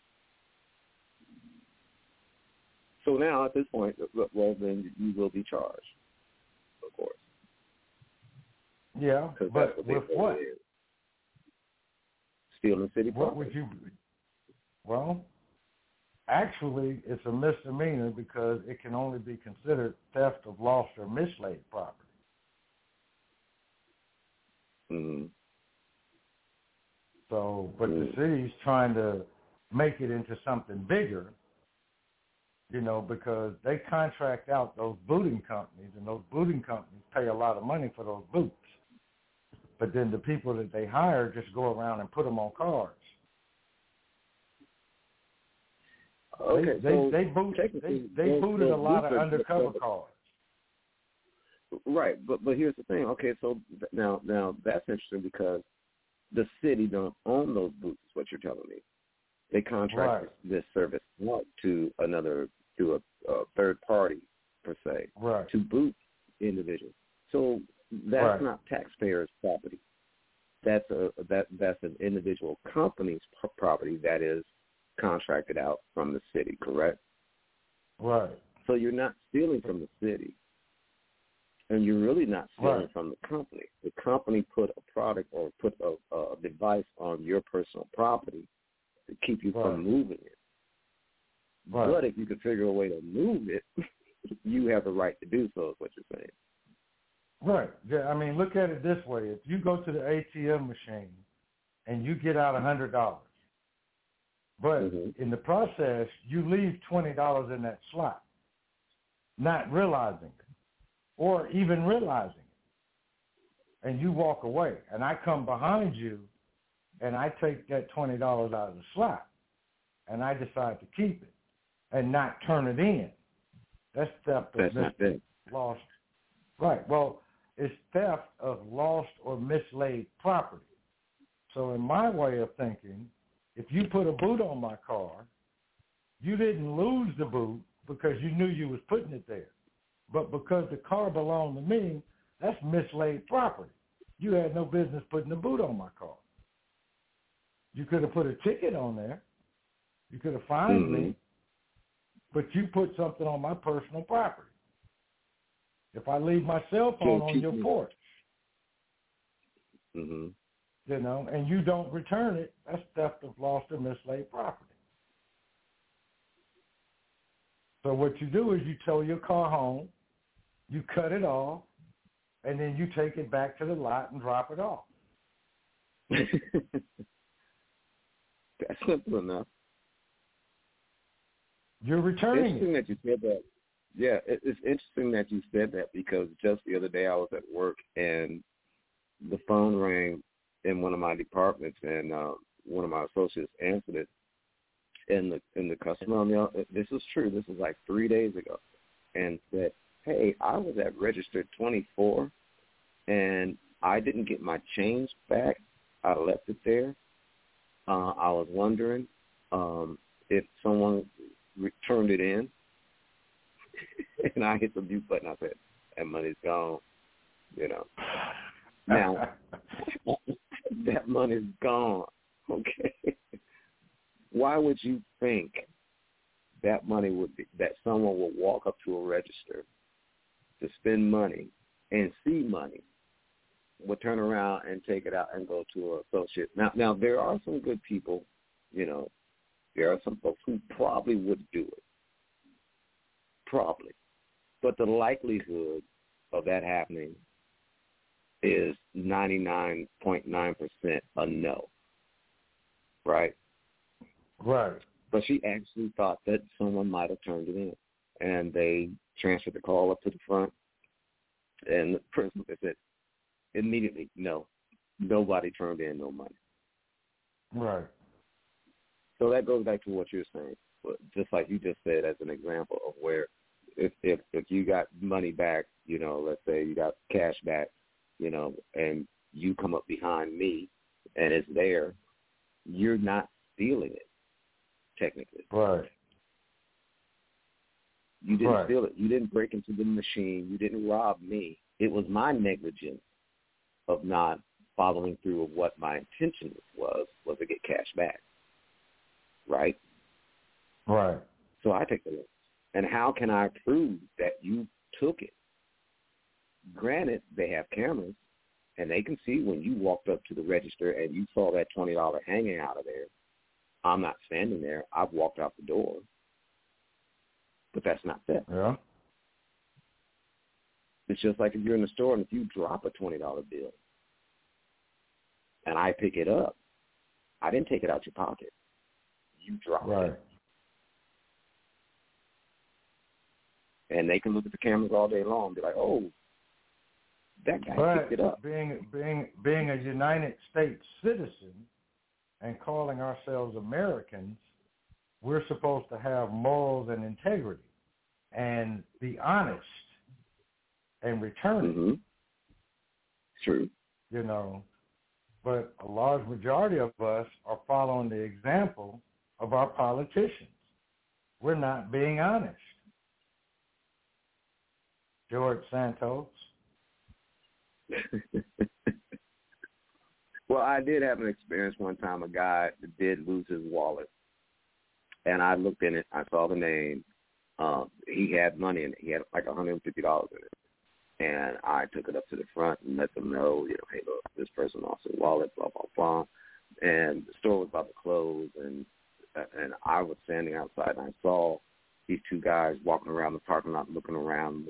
Speaker 2: So now at this point, well, then you will be charged, of course.
Speaker 4: Yeah, but with what?
Speaker 2: Stealing city property.
Speaker 4: What would you? Well, actually, it's a misdemeanor because it can only be considered theft of lost or mislaid property.
Speaker 2: Mm-hmm.
Speaker 4: So, but the city's trying to make it into something bigger, because they contract out those booting companies, and those booting companies pay a lot of money for those boots. But then the people that they hire just go around and put them on cars.
Speaker 2: Okay,
Speaker 4: they booted a lot of undercover cars.
Speaker 2: Right, but here's the thing. Okay, so now that's interesting because the city don't own those boots. Is what you're telling me? They contract this service out to a third party per se to boot individuals. So that's not taxpayers' property. That's an individual company's property that is contracted out from the city, correct?
Speaker 4: Right.
Speaker 2: So you're not stealing from the city, and you're really not stealing from the company. The company put a product or put a device on your personal property to keep you from moving it. Right. But if you could figure a way to move it, you have the right to do so, is what you're saying.
Speaker 4: Right. Yeah, look at it this way. If you go to the ATM machine and you get out $100. But in the process, you leave $20 in that slot, not realizing it or even realizing it. And you walk away. And I come behind you, and I take that $20 out of the slot, and I decide to keep it and not turn it in. That's theft of lost. Right. Well, it's theft of lost or mislaid property. So in my way of thinking, if you put a boot on my car, you didn't lose the boot because you knew you was putting it there. But because the car belonged to me, that's mislaid property. You had no business putting a boot on my car. You could have put a ticket on there. You could have fined me, but you put something on my personal property. If I leave my cell phone on your porch, you know, and you don't return it, that's theft of lost or mislaid property. So what you do is you tow your car home, you cut it off, and then you take it back to the lot and drop it off.
Speaker 2: That's simple enough.
Speaker 4: You're returning
Speaker 2: it. Interesting that you said that. Yeah, it's interesting that you said that because just the other day I was at work and the phone rang in one of my departments and one of my associates answered it, and the customer on the other, this is true. This was like 3 days ago, and said, "Hey, I was at register 24, and I didn't get my change back. I left it there. I was wondering if someone returned it in." And I hit the mute button. I said, "That money's gone." You know. Now, that money's gone. Okay. Why would you think that money would be, that someone would walk up to a register to spend money and see money, would turn around and take it out and go to an associate? Now there are some good people, you know. There are some folks who probably would do it. Probably. But the likelihood of that happening is 99.9% a no. Right?
Speaker 4: Right.
Speaker 2: But she actually thought that someone might have turned it in. And they transferred the call up to the front. And the person said immediately, no, nobody turned in no money.
Speaker 4: Right.
Speaker 2: So that goes back to what you're saying. Just like you just said as an example of where if you got money back, you know, let's say you got cash back, you know, and you come up behind me and it's there, you're not stealing it, technically.
Speaker 4: Right.
Speaker 2: You didn't steal it. You didn't break into the machine. You didn't rob me. It was my negligence of not following through of what my intention was to get cash back. Right?
Speaker 4: Right.
Speaker 2: So I take the risk. And how can I prove that you took it? Granted, they have cameras, and they can see when you walked up to the register and you saw that $20 hanging out of there. I'm not standing there. I've walked out the door. But that's not theft.
Speaker 4: Yeah.
Speaker 2: It's just like if you're in the store and if you drop a $20 bill and I pick it up, I didn't take it out your pocket. You dropped it. And they can look at the cameras all day long and be like, "Oh, that guy picked it up."
Speaker 4: Being a United States citizen and calling ourselves Americans, we're supposed to have morals and integrity and be honest and return it.
Speaker 2: True.
Speaker 4: You know, but a large majority of us are following the example of our politicians. We're not being honest. George Santos.
Speaker 2: Well, I did have an experience one time. A guy did lose his wallet, and I looked in it. I saw the name. He had money in it. He had like $150 in it, and I took it up to the front and let them know, you know, "Hey, look, this person lost his wallet, blah blah blah." And the store was about to close, and I was standing outside, and I saw these two guys walking around the parking lot, looking around,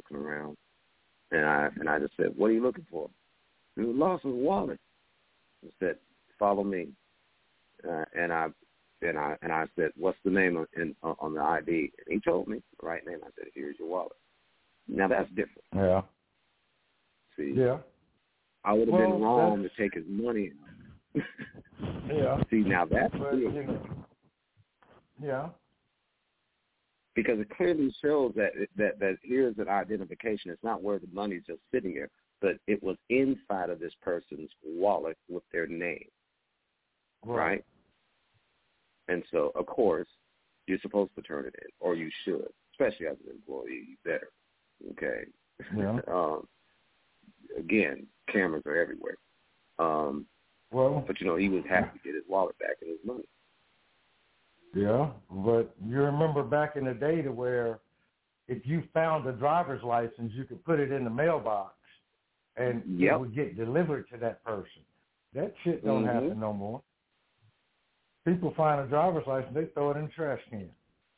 Speaker 2: and I just said, "What are you looking for?" He lost his wallet. I said, follow me. And I said, what's the name on the ID? And he told me the right name. I said, here's your wallet. Now, that's different.
Speaker 4: Yeah.
Speaker 2: See?
Speaker 4: Yeah.
Speaker 2: I would have been wrong to take his money out.
Speaker 4: Yeah.
Speaker 2: See, now that's
Speaker 4: real. Yeah.
Speaker 2: Because it clearly shows that here's an identification. It's not where the money's just sitting there, but it was inside of this person's wallet with their name. Right? And so, of course, you're supposed to turn it in, or you should, especially as an employee. You better. Okay?
Speaker 4: Yeah.
Speaker 2: Again, cameras are everywhere. But, he was happy to get his wallet back and his money.
Speaker 4: Yeah, but you remember back in the day to where if you found a driver's license, you could put it in the mailbox and it would get delivered to that person. That shit don't happen no more. People find a driver's license, they throw it in the trash can.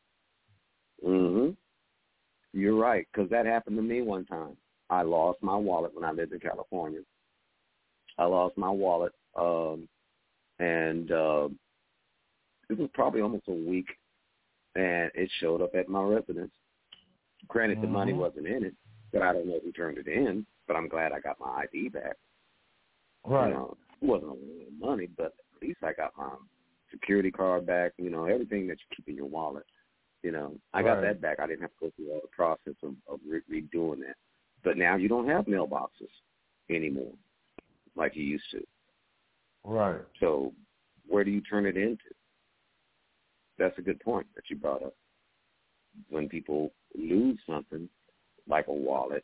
Speaker 2: You're right, because that happened to me one time. I lost my wallet when I lived in California. I lost my wallet, and it was probably almost a week, and it showed up at my residence. Granted, the money wasn't in it, but I don't know who turned it in, but I'm glad I got my ID back.
Speaker 4: Right.
Speaker 2: It wasn't a lot of money, but at least I got my security card back, everything that you keep in your wallet. I got that back. I didn't have to go through all the process of redoing that. But now you don't have mailboxes anymore like you used to.
Speaker 4: Right.
Speaker 2: So where do you turn it into? That's a good point that you brought up. When people lose something like a wallet,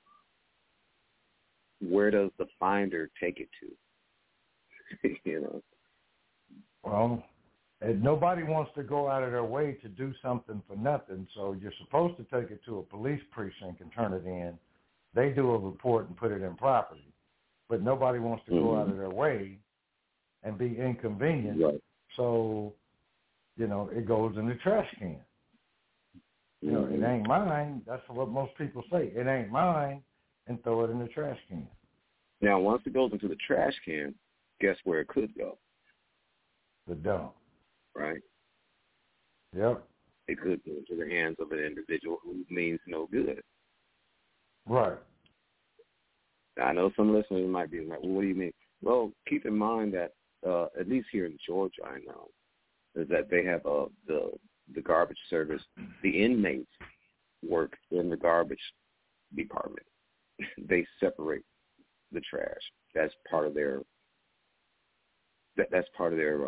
Speaker 2: where does the finder take it to?
Speaker 4: Well, and nobody wants to go out of their way to do something for nothing, so you're supposed to take it to a police precinct and turn it in. They do a report and put it in property, but nobody wants to go out of their way and be inconvenienced.
Speaker 2: Right.
Speaker 4: So, it goes in the trash can. It ain't mine. That's what most people say. It ain't mine, and throw it in the trash can.
Speaker 2: Now, once it goes into the trash can, guess where it could go?
Speaker 4: The dump.
Speaker 2: Right?
Speaker 4: Yep.
Speaker 2: It could go into the hands of an individual who means no good.
Speaker 4: Right.
Speaker 2: I know some listeners might be like, well, what do you mean? Well, keep in mind that, at least here in Georgia, I know, is that they have the garbage service. The inmates work in the garbage department. They separate the trash. That's part of their. That's part of their.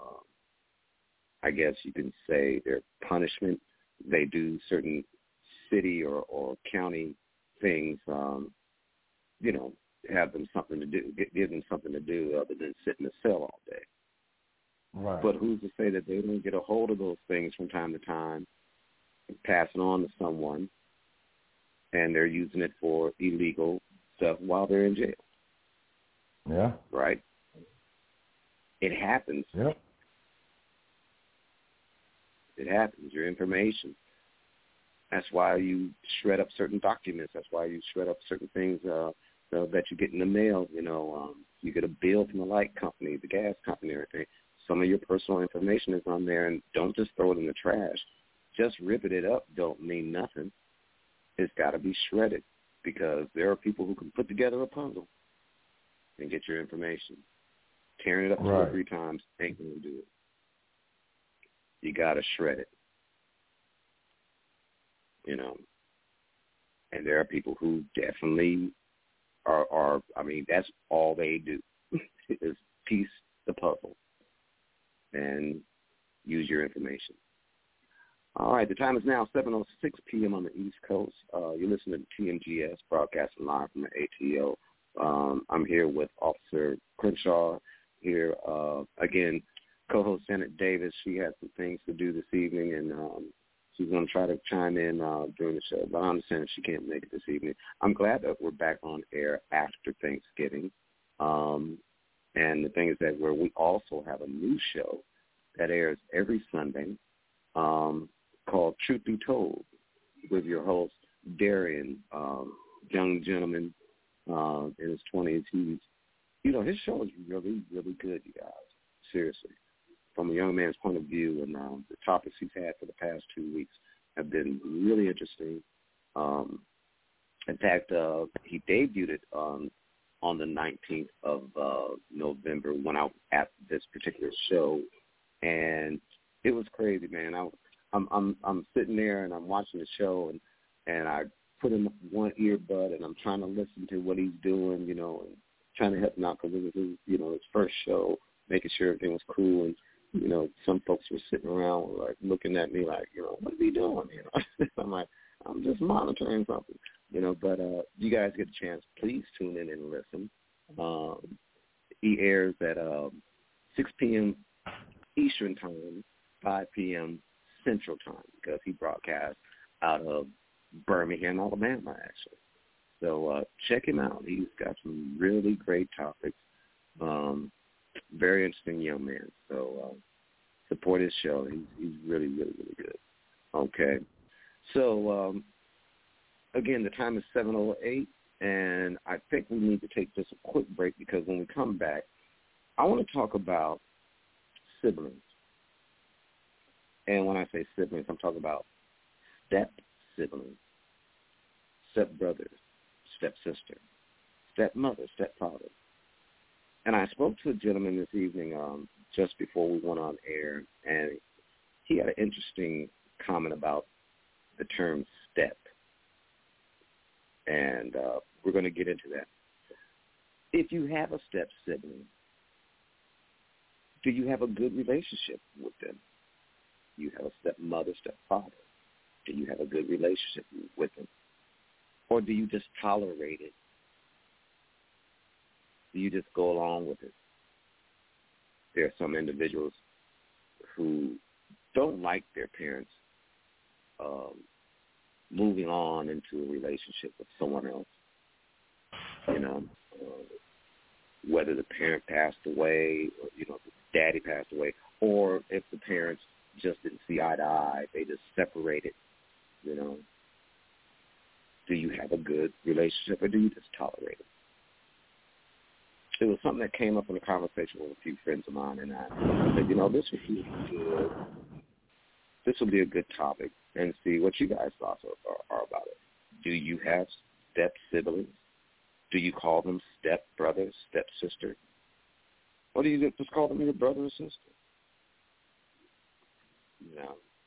Speaker 2: I guess you can say their punishment. They do certain city or county things. Have them something to do. Give them something to do other than sit in the cell all day.
Speaker 4: Right.
Speaker 2: But who's to say that they don't get a hold of those things from time to time, and pass it on to someone, and they're using it for illegal stuff while they're in jail?
Speaker 4: Yeah.
Speaker 2: Right? It happens.
Speaker 4: Yep.
Speaker 2: It happens. Your information. That's why you shred up certain documents. That's why you shred up certain things that you get in the mail. You get a bill from the light company, the gas company, everything. Some of your personal information is on there, and don't just throw it in the trash. Just ripping it up don't mean nothing. It's got to be shredded because there are people who can put together a puzzle and get your information. Tearing it up 2 or 3 times ain't going to do it. You got to shred it. And there are people who definitely are that's all they do is piece the puzzle and use your information. All right, the time is now 7:06 p.m. on the East Coast. You're listening to TMGS, broadcasting live from the ATO. I'm here with Officer Crenshaw here. Again, co-host Janet Davis. She has some things to do this evening, and she's going to try to chime in during the show. But I understand if she can't make it this evening. I'm glad that we're back on air after Thanksgiving. And the thing is that we also have a new show that airs every Sunday called Truth Be Told with your host, Darian, young gentleman in his 20s. His show is really, really good, you guys. seriously. From a young man's point of view, and the topics he's had for the past 2 weeks have been really interesting. In fact, he debuted it on the 19th of November when I was at this particular show, and it was crazy, man. I'm sitting there and I'm watching the show, and I put in one earbud and I'm trying to listen to what he's doing, you know, and trying to help him out because it was his, you know, his first show, making sure everything was cool. And you know, some folks were sitting around like looking at me like, you know, what is he doing? You know, I'm like, I'm just monitoring something, you know. But you guys get a chance, please tune in and listen. He airs at 6 p.m. Eastern Time, 5 p.m. Central Time, because he broadcasts out of Birmingham, Alabama, actually. So check him out. He's got some really great topics. Very interesting young man. So support his show. He's really, really, really good. Okay. So, again, the time is 7:08, and I think we need to take just a quick break because when we come back, I want to talk about siblings. And when I say siblings, I'm talking about step-siblings, step-brothers, step-sister, stepmother, stepfather. And I spoke to a gentleman this evening just before we went on air, and he had an interesting comment about the term step. And we're going to get into that. If you have a step sibling, do you have a good relationship with them? Do you have a stepmother, stepfather? Do you have a good relationship with them? Or do you just tolerate it? Do you just go along with it? There are some individuals who don't like their parents moving on into a relationship with someone else. You know, whether the parent passed away, or, you know, the daddy passed away, or if the parents just didn't see eye to eye, they just separated, you know. Do you have a good relationship, or do you just tolerate it? It was something that came up in a conversation with a few friends of mine, and I said, you know, this would be good. This would be a good topic, and see what you guys' thoughts are about it. Do you have step siblings? Do you call them step brothers, step sister? Or do you just call them your brother or sister? You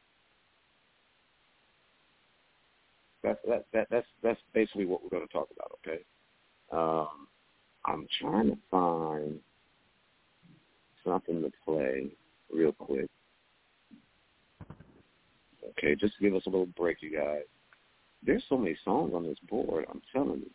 Speaker 2: know, that's basically what we're going to talk about. Okay. I'm trying to find something to play real quick. Okay, just to give us a little break, you guys. There's so many songs on this board, I'm telling you.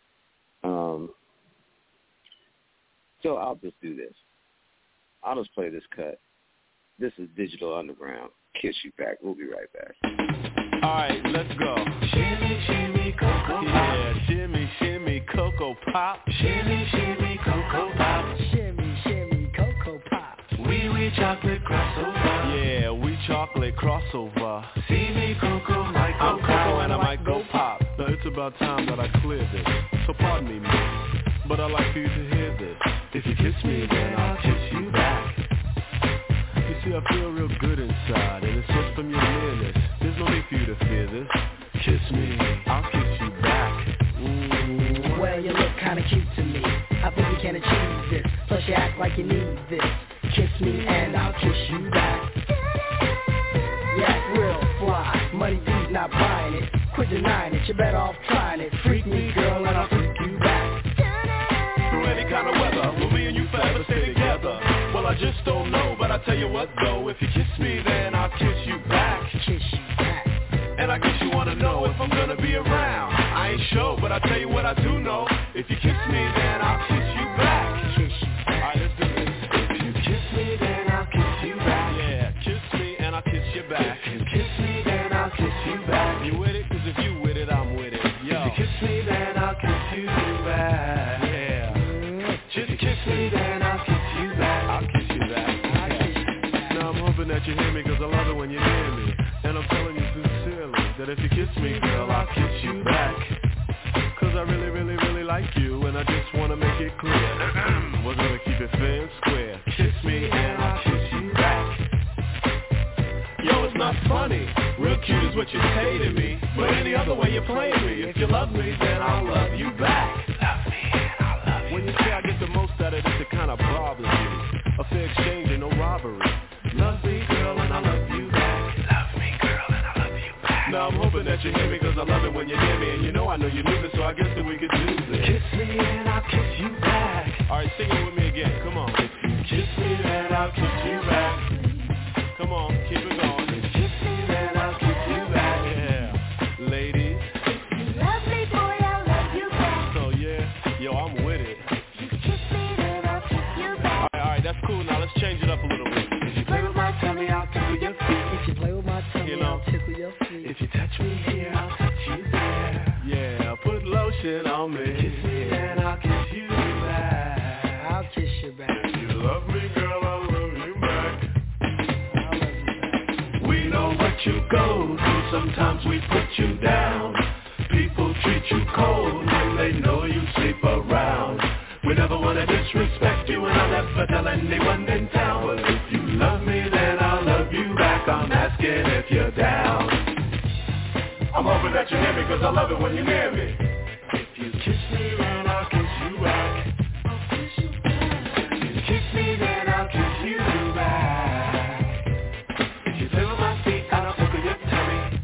Speaker 2: So I'll just do this. I'll just play this cut. This is Digital Underground. Kiss You Back. We'll be right back.
Speaker 5: All right, let's go. Shimmy, shimmy, Cocoa Pop. Yeah, shimmy, shimmy, Cocoa Pop. Shimmy, shimmy, Cocoa Pop. Shimmy, shimmy, Cocoa Pop. We chocolate crossover. Yeah, we chocolate crossover. See me, Cocoa, might go I'm Cocoa and I might go pop. Now it's about time that I clear this. So pardon me, miss, but I'd like for you to hear this. If you kiss me, then I'll kiss you back. You see, I feel real good inside, and it's just from your nearness. There's no need for you to fear this. Kiss me, I'll kiss you back. Ooh. Well, you look kinda cute to me. I think we can achieve this. Plus you act like you need this. Kiss me and I'll kiss you back. Yeah, real fly. Money D's not buying it. Quit denying it. You're better off trying it. Freak me, girl, and I'll freak you back. Through any kind of weather, will me and you forever stay together? Well, I just don't know, but I tell you what though, if you kiss me, then I'll kiss you back. Kiss you back. And I guess you wanna know if I'm gonna be around. I ain't sure, but I tell you what I do know. If you kiss me, then I'll kiss you back. Kiss you back. Alright, let's do this. If you kiss me, then I'll kiss you back. Yeah, kiss me and I'll kiss you back. If you kiss me, then I'll kiss you back. You with it? Cause if you with it, I'm with it. Yo. If you kiss me, then I'll kiss you back. Yeah. Just kiss me, then I'll kiss you back. I'll kiss you back. I'll kiss you back. Now I'm hoping that you hear me, cause I love it when you hear me. And I'm telling you sincerely that if you kiss me, girl, I'll kiss you back. Cause I really, really, really like you, and I just wanna make it clear. We're gonna keep it fair and square. Kiss me and I'll kiss cute is what you say to me, but any other way you play me. If you love me, then I'll love you back. Love me and I'll love you. When you say I get the most out of this, it kind of bothers me. A fair exchange and no robbery. Love me, girl, and I love you back. Love me, girl, and I love you back. Now I'm hoping that you hear me, cause I love it when you hear me. And you know I know you knew me, so I guess that we could do this. Kiss me and I'll kiss you back. Alright, sing it with me again, come on. If you kiss me, then I'll kiss you back. Come on, keep it going. If you kiss me, then I'll kiss you back. Yeah, ladies.
Speaker 6: If you love me, boy, I'll love you back.
Speaker 5: So yeah, yo, I'm with it.
Speaker 6: If you kiss me, then I'll kiss you back.
Speaker 5: Alright, that's cool. Now let's change it up a little bit. If you play with my tummy, I'll tickle your feet.
Speaker 7: If you play with my tummy, I'll tickle your feet.
Speaker 5: If you touch me here, I'll touch you there. Yeah, put lotion on me. Kiss me and I'll kiss you back.
Speaker 7: I'll kiss you back.
Speaker 5: If you love me, girl, I'll love you back.
Speaker 7: I'll love you back.
Speaker 5: We know what you go through. Sometimes we put you down. People treat you cold when they know you sleep around. We never wanna disrespect you, and I'll never tell anyone in town. But if you love me, then I'll love you back. I'm asking if you're down. I'm hoping that you hear me, cause I love it when you near me. If you kiss me, then I'll kiss you back.
Speaker 6: I'll kiss you back.
Speaker 5: If you kiss me, then I'll kiss you back. If you play with my feet, I'll tickle your tummy.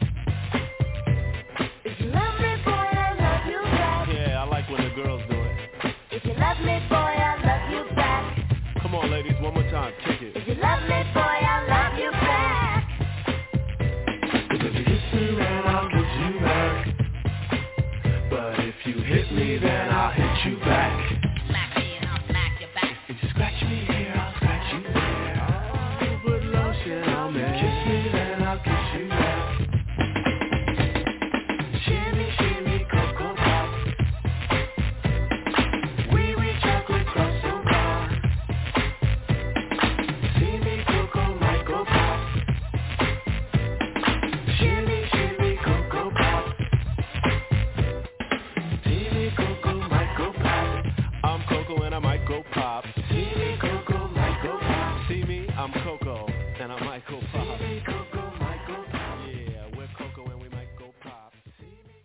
Speaker 6: If you love me, boy, I'll love you back.
Speaker 5: Yeah, I like when the girls do it.
Speaker 6: If you love me, boy, I'll love you back.
Speaker 5: Come on, ladies, one more time, kick it.
Speaker 6: If you love me, boy, I'll love you back.
Speaker 5: Cause if you kiss me, then I'll kiss you back. But if you hit me, then I'll hit you back.
Speaker 6: Smack me and I'll smack your back.
Speaker 5: If you scratch me here, I'll scratch you there. You put lotion on me. Kiss me, then I'll kiss you back. Shimmy, shimmy, Cocoa Pop. Wee wee chocolate croissant bar. See me, Cocoa, Michael Pop. Shimmy, shimmy, Cocoa Pop. See me, Cocoa, Michael Pop. I'm Coco and I might go pop. See me, Coco, Michael Pop. See me, I'm Coco and I might go pop. See me, Coco, Michael Pop. Yeah, we're Coco and we might go pop. See me.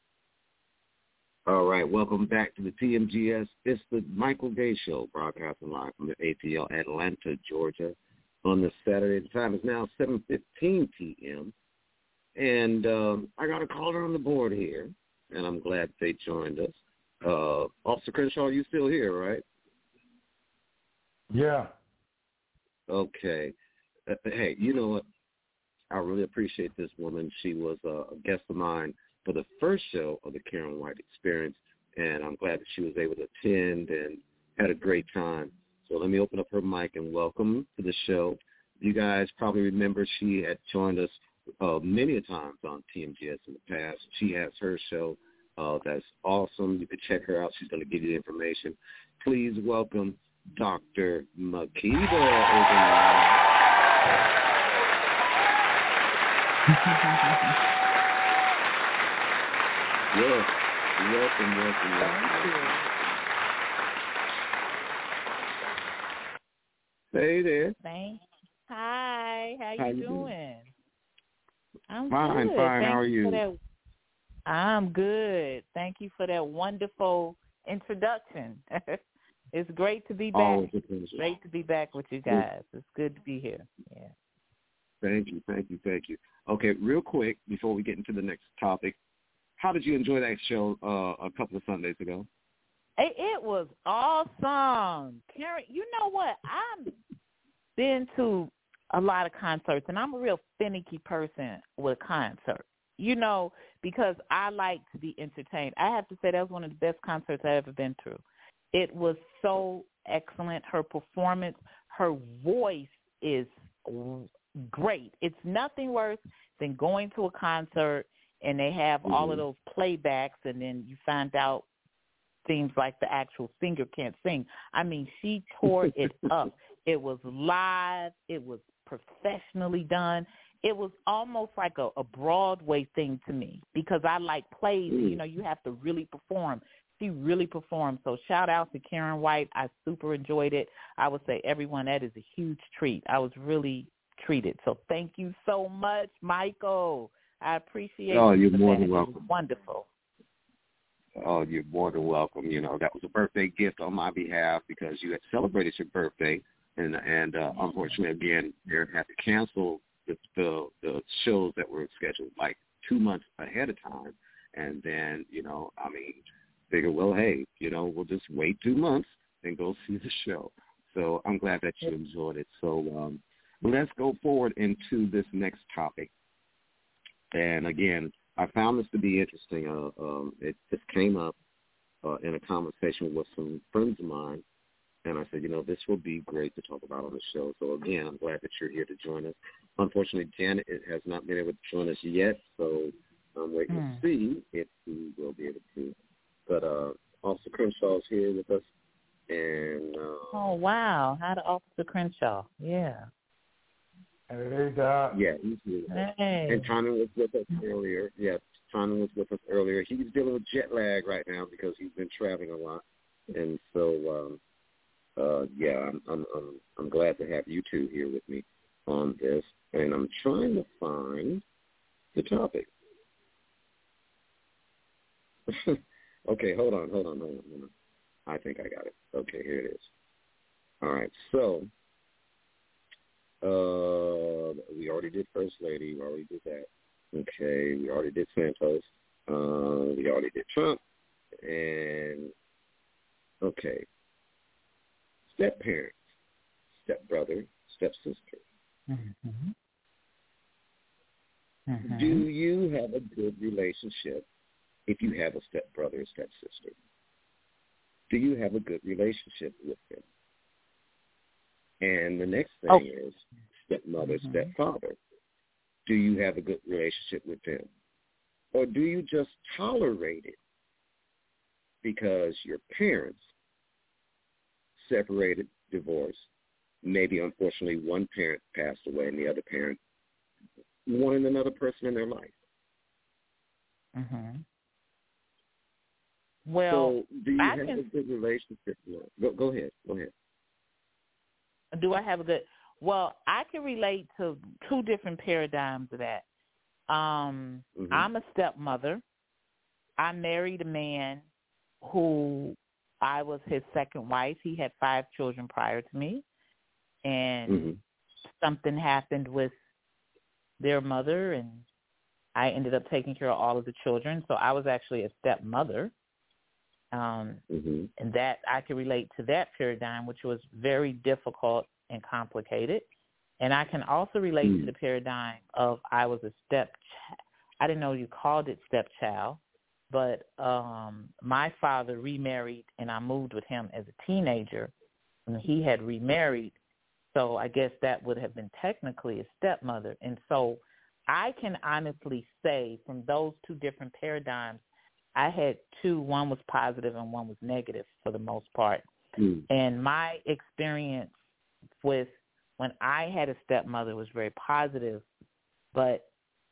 Speaker 2: All right, welcome back to the TMGS. It's the Michael Gay Show, broadcasting live from the ATL, Atlanta, Georgia, on this Saturday. The time is now 7:15 p.m., and I got a caller on the board here, and I'm glad they joined us. Officer Crenshaw, you still here, right?
Speaker 4: Yeah.
Speaker 2: Okay. Hey, you know what? I really appreciate this woman. She was a guest of mine for the first show of the Karen White Experience, and I'm glad that she was able to attend and had a great time. So let me open up her mic and welcome to the show. You guys probably remember she had joined us many a times on TMGS in the past. She has her show. That's awesome. You can check her out. She's going to give you the information. Please welcome Dr. Makeda. Yes, welcome. Hey there.
Speaker 8: Thanks. Hi, how you doing? I'm
Speaker 2: fine,
Speaker 8: good.
Speaker 2: Fine. How are you?
Speaker 8: I'm good. Thank you for that wonderful introduction. It's great to be back.
Speaker 2: Always a pleasure.
Speaker 8: Great to be back with you guys. It's good to be here. Yeah.
Speaker 2: Thank you. Okay, real quick before we get into the next topic, how did you enjoy that show a couple of Sundays ago?
Speaker 8: It was awesome. Karen, you know what? I've been to a lot of concerts, and I'm a real finicky person with concerts, you know, because I like to be entertained. I have to say that was one of the best concerts I've ever been to. It was so excellent. Her performance, her voice is great. It's nothing worse than going to a concert and they have all of those playbacks, and then you find out things like the actual singer can't sing. I mean, she tore it up. It was live. It was professionally done. It was almost like a Broadway thing to me because I like plays. You know, you have to really perform. She really performed. So shout out to Karen White. I super enjoyed it. I would say, everyone, that is a huge treat. I was really treated. So thank you so much, Michael. I appreciate
Speaker 2: Oh,
Speaker 8: you
Speaker 2: you're
Speaker 8: for
Speaker 2: more
Speaker 8: that.
Speaker 2: than
Speaker 8: It was
Speaker 2: welcome.
Speaker 8: wonderful.
Speaker 2: Oh, you're more than welcome. You know, that was a birthday gift on my behalf because you had celebrated your birthday, and unfortunately, again, they had to cancel the shows that were scheduled like 2 months ahead of time, and then figure, well, hey, we'll just wait 2 months and go see the show. So I'm glad that you enjoyed it. So let's go forward into this next topic. And again, I found this to be interesting. It just came up in a conversation with some friends of mine, and I said, this will be great to talk about on the show. So, again, I'm glad that you're here to join us. Unfortunately, Janet has not been able to join us yet, so I'm waiting to see if he will be able to. But Officer Crenshaw is here with us. And
Speaker 8: oh, wow. How to Officer Crenshaw. Yeah.
Speaker 4: Hey, Doc.
Speaker 2: Yeah, he's here.
Speaker 8: Hey.
Speaker 2: And Tommy was with us earlier. Yes, Tommy was with us earlier. He's dealing with jet lag right now because he's been traveling a lot. And so, I'm glad to have you two here with me on this. And I'm trying to find the topic. Okay, hold on. I think I got it. Okay, here it is. All right, so we already did First Lady. We already did that. Okay, we already did Santos. We already did Trump. And, okay, step-parents, step-brother, step-sister.
Speaker 8: Mm-hmm. Mm-hmm.
Speaker 2: Do you have a good relationship if you have a step-brother or step-sister? Do you have a good relationship with them? And the next thing is stepmother, stepfather. Do you have a good relationship with them? Or do you just tolerate it because your parents separated, divorced, maybe unfortunately one parent passed away and the other parent wanted another person in their life?
Speaker 8: Mm-hmm. Well,
Speaker 2: so do you have a good relationship? Go ahead.
Speaker 8: Do I have a good? Well, I can relate to two different paradigms of that. I'm a stepmother. I married a man who I was his second wife. He had 5 children prior to me, and something happened with their mother, and I ended up taking care of all of the children. So I was actually a stepmother. And that I can relate to that paradigm, which was very difficult and complicated. And I can also relate to the paradigm of I was a I didn't know you called it stepchild, but my father remarried, and I moved with him as a teenager, and he had remarried. So I guess that would have been technically a stepmother. And so I can honestly say from those two different paradigms, I had 2. One was positive and one was negative for the most part. And my experience with when I had a stepmother was very positive, but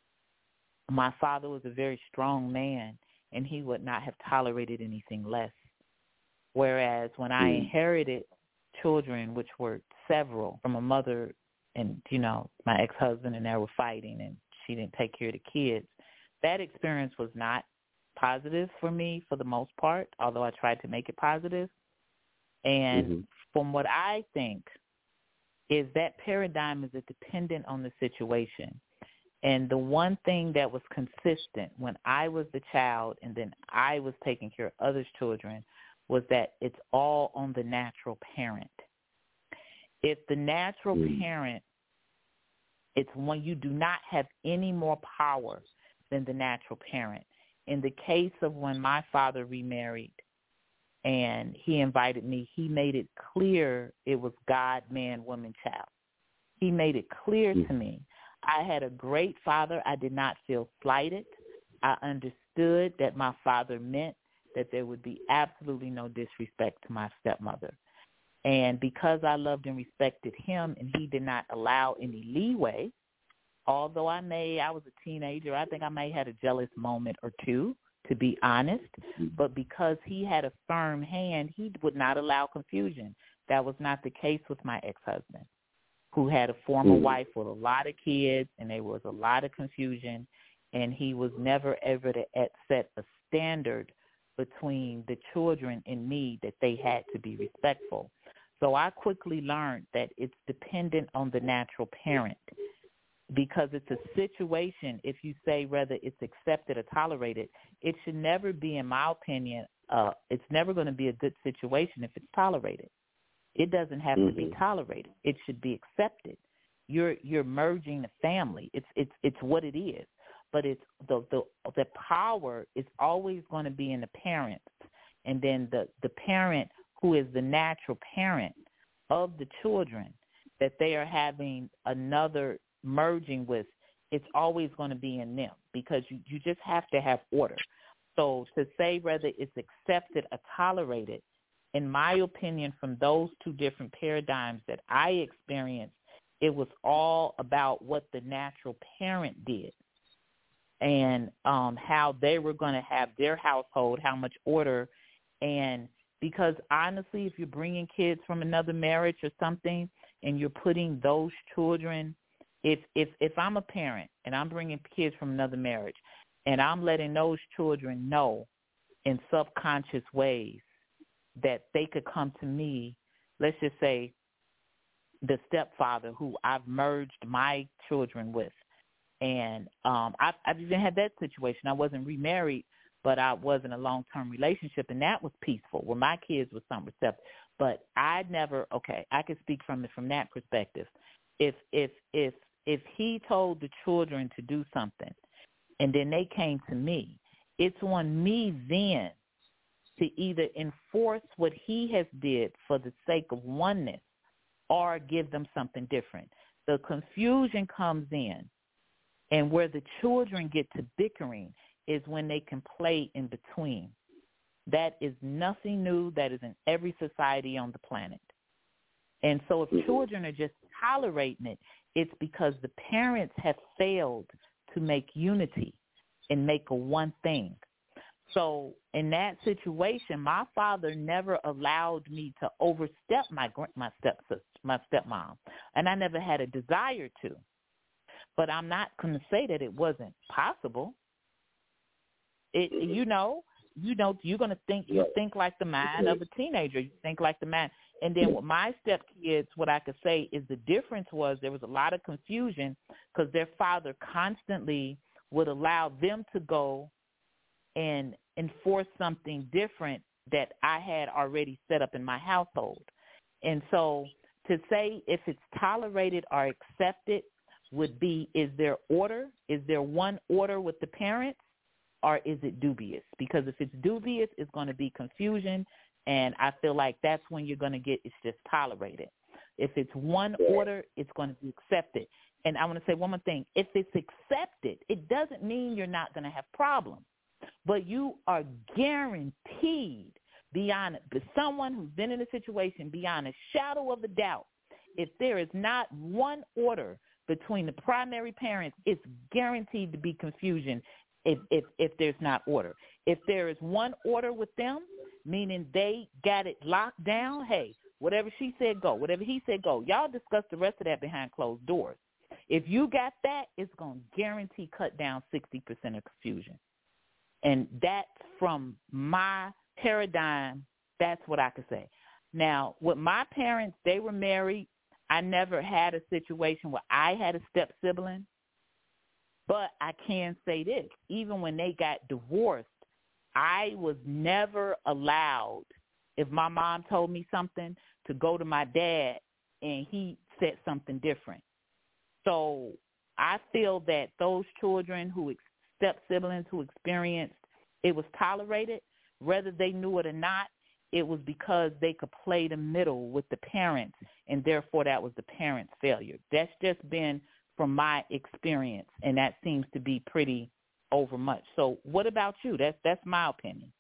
Speaker 8: my father was a very strong man, and he would not have tolerated anything less. Whereas when I inherited children, which were several from a mother and, my ex-husband, and they were fighting, and she didn't take care of the kids, that experience was not positive for me for the most part, although I tried to make it positive. And from what I think is that paradigm is dependent on the situation. And the one thing that was consistent when I was the child and then I was taking care of others' children was that it's all on the natural parent. If the natural parent, it's when you do not have any more power than the natural parent. In the case of when my father remarried and he invited me, he made it clear it was God, man, woman, child. He made it clear to me. I had a great father. I did not feel slighted. I understood that my father meant that there would be absolutely no disrespect to my stepmother. And because I loved and respected him and he did not allow any leeway, although I was a teenager, I think I may have had a jealous moment or two, to be honest. But because he had a firm hand, he would not allow confusion. That was not the case with my ex-husband, who had a former wife with a lot of kids, and there was a lot of confusion. and he was never ever to set a standard between the children and me that they had to be respectful. So I quickly learned that it's dependent on the natural parent, because it's a situation, if you say whether it's accepted or tolerated, it should never be, in my opinion, it's never going to be a good situation if it's tolerated. It doesn't have to be tolerated. It should be accepted. You're merging the family. It's what it is. But it's the power is always going to be in the parents, and then the parent who is the natural parent of the children that they are having another merging with, it's always going to be in them, because you just have to have order. So to say whether it's accepted or tolerated, in my opinion, from those two different paradigms that I experienced, it was all about what the natural parent did and how they were going to have their household, how much order. And because honestly, if you're bringing kids from another marriage or something and you're putting those children, if I'm a parent and I'm bringing kids from another marriage and I'm letting those children know in subconscious ways that they could come to me, let's just say the stepfather who I've merged my children with. And I've even had that situation. I wasn't remarried, but I was in a long-term relationship, and that was peaceful, where my kids were some receptive. But I could speak from that perspective. If he told the children to do something and then they came to me, it's on me then to either enforce what he has did for the sake of oneness or give them something different. The confusion comes in, and where the children get to bickering is when they can play in between. That is nothing new. That is in every society on the planet. And so if children are just tolerating it, it's because the parents have failed to make unity and make a one thing. So in that situation, my father never allowed me to overstep my stepmom, and I never had a desire to. But I'm not going to say that it wasn't possible. You're going to think, you think like the mind of a teenager. You think like the mind. And then with my stepkids, what I could say is the difference was there was a lot of confusion because their father constantly would allow them to go and enforce something different that I had already set up in my household. And so to say if it's tolerated or accepted would be, is there order? Is there one order with the parents, or is it dubious? Because if it's dubious, it's going to be confusion, and I feel like that's when you're going to get it's just tolerated. If it's one order, it's going to be accepted. And I want to say one more thing. If it's accepted, it doesn't mean you're not going to have problems, but you are guaranteed beyond someone who's been in a situation beyond a shadow of a doubt, if there is not one order between the primary parents, it's guaranteed to be confusion if there's not order. If there is one order with them, meaning they got it locked down, hey, whatever she said, go. Whatever he said, go. Y'all discuss the rest of that behind closed doors. If you got that, it's going to guarantee cut down 60% of confusion. And that's from my paradigm, that's what I could say. Now, with my parents, they were married. I never had a situation where I had a step sibling, but I can say this. Even when they got divorced, I was never allowed, if my mom told me something, to go to my dad and he said something different. So I feel that those children step siblings who experienced it was tolerated, whether they knew it or not, it was because they could play the middle with the parents, and therefore that was the parents' failure. That's just been from my experience, and that seems to be pretty overmuch. So what about you? That's my opinion.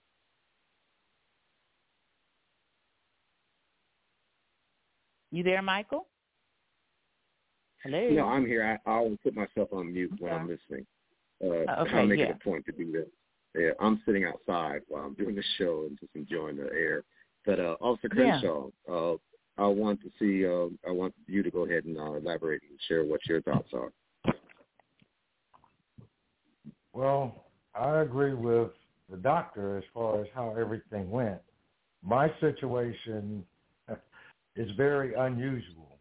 Speaker 8: You there, Michael? Hello?
Speaker 2: No, I'm here. I always put myself on mute when I'm listening. I'm making a point to do that. Yeah, I'm sitting outside while I'm doing the show and just enjoying the air. But Officer Crenshaw, I want you to go ahead and elaborate and share what your thoughts are.
Speaker 4: Well, I agree with the doctor as far as how everything went. My situation is very unusual.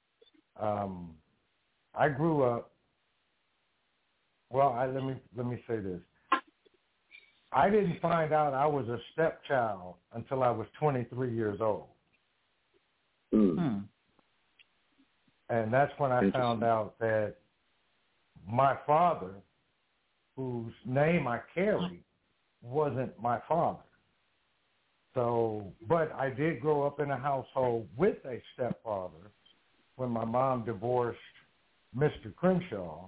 Speaker 4: I grew up. Well, let me say this. I didn't find out I was a stepchild until I was 23 years old.
Speaker 2: Mm.
Speaker 4: And that's when I found out that my father, whose name I carry, wasn't my father. So, but I did grow up in a household with a stepfather when my mom divorced Mr. Crenshaw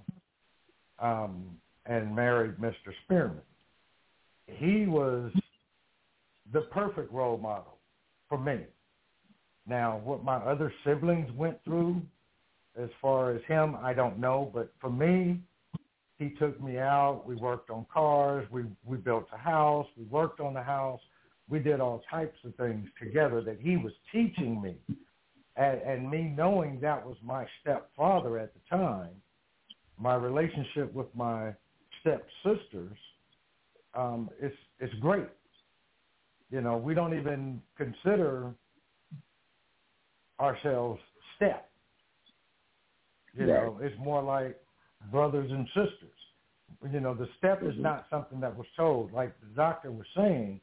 Speaker 4: and married Mr. Spearman. He was the perfect role model for me. Now, what my other siblings went through as far as him, I don't know. But for me, he took me out. We worked on cars. We built a house. We worked on the house. We did all types of things together that he was teaching me. And me knowing that was my stepfather at the time, my relationship with my stepsisters, it's great. You know, we don't even consider ourselves step. You know, it's more like brothers and sisters. You know, the step is not something that was told. Like the doctor was saying,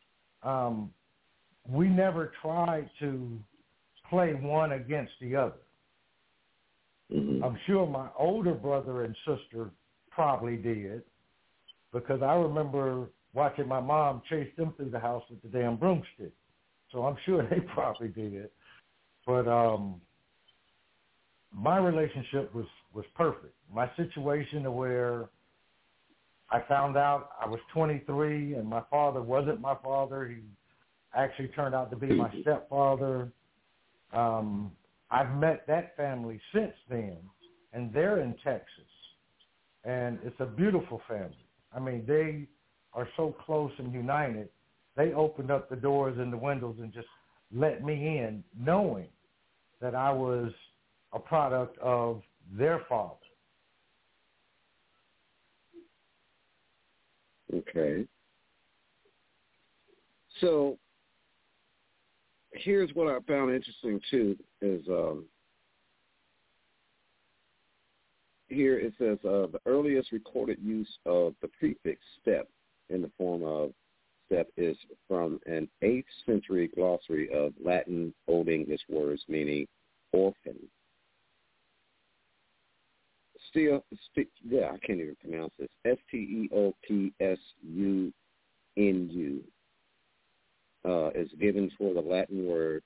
Speaker 4: we never tried to play one against the other. Mm-hmm. I'm sure my older brother and sister probably did, because I remember watching my mom chase them through the house with the damn broomstick. So I'm sure they probably did. But my relationship was perfect. My situation where I found out I was 23 and my father wasn't my father. He actually turned out to be my stepfather. I've met that family since then, and they're in Texas. And it's a beautiful family. I mean, they are so close and united. They opened up the doors and the windows and just let me in, knowing that I was a product of their father.
Speaker 2: Okay. So here's what I found interesting, too, is here it says the earliest recorded use of the prefix step in the form of step is from an 8th century glossary of Latin Old English words meaning orphan. I can't even pronounce this. Steopsunu is given for the Latin word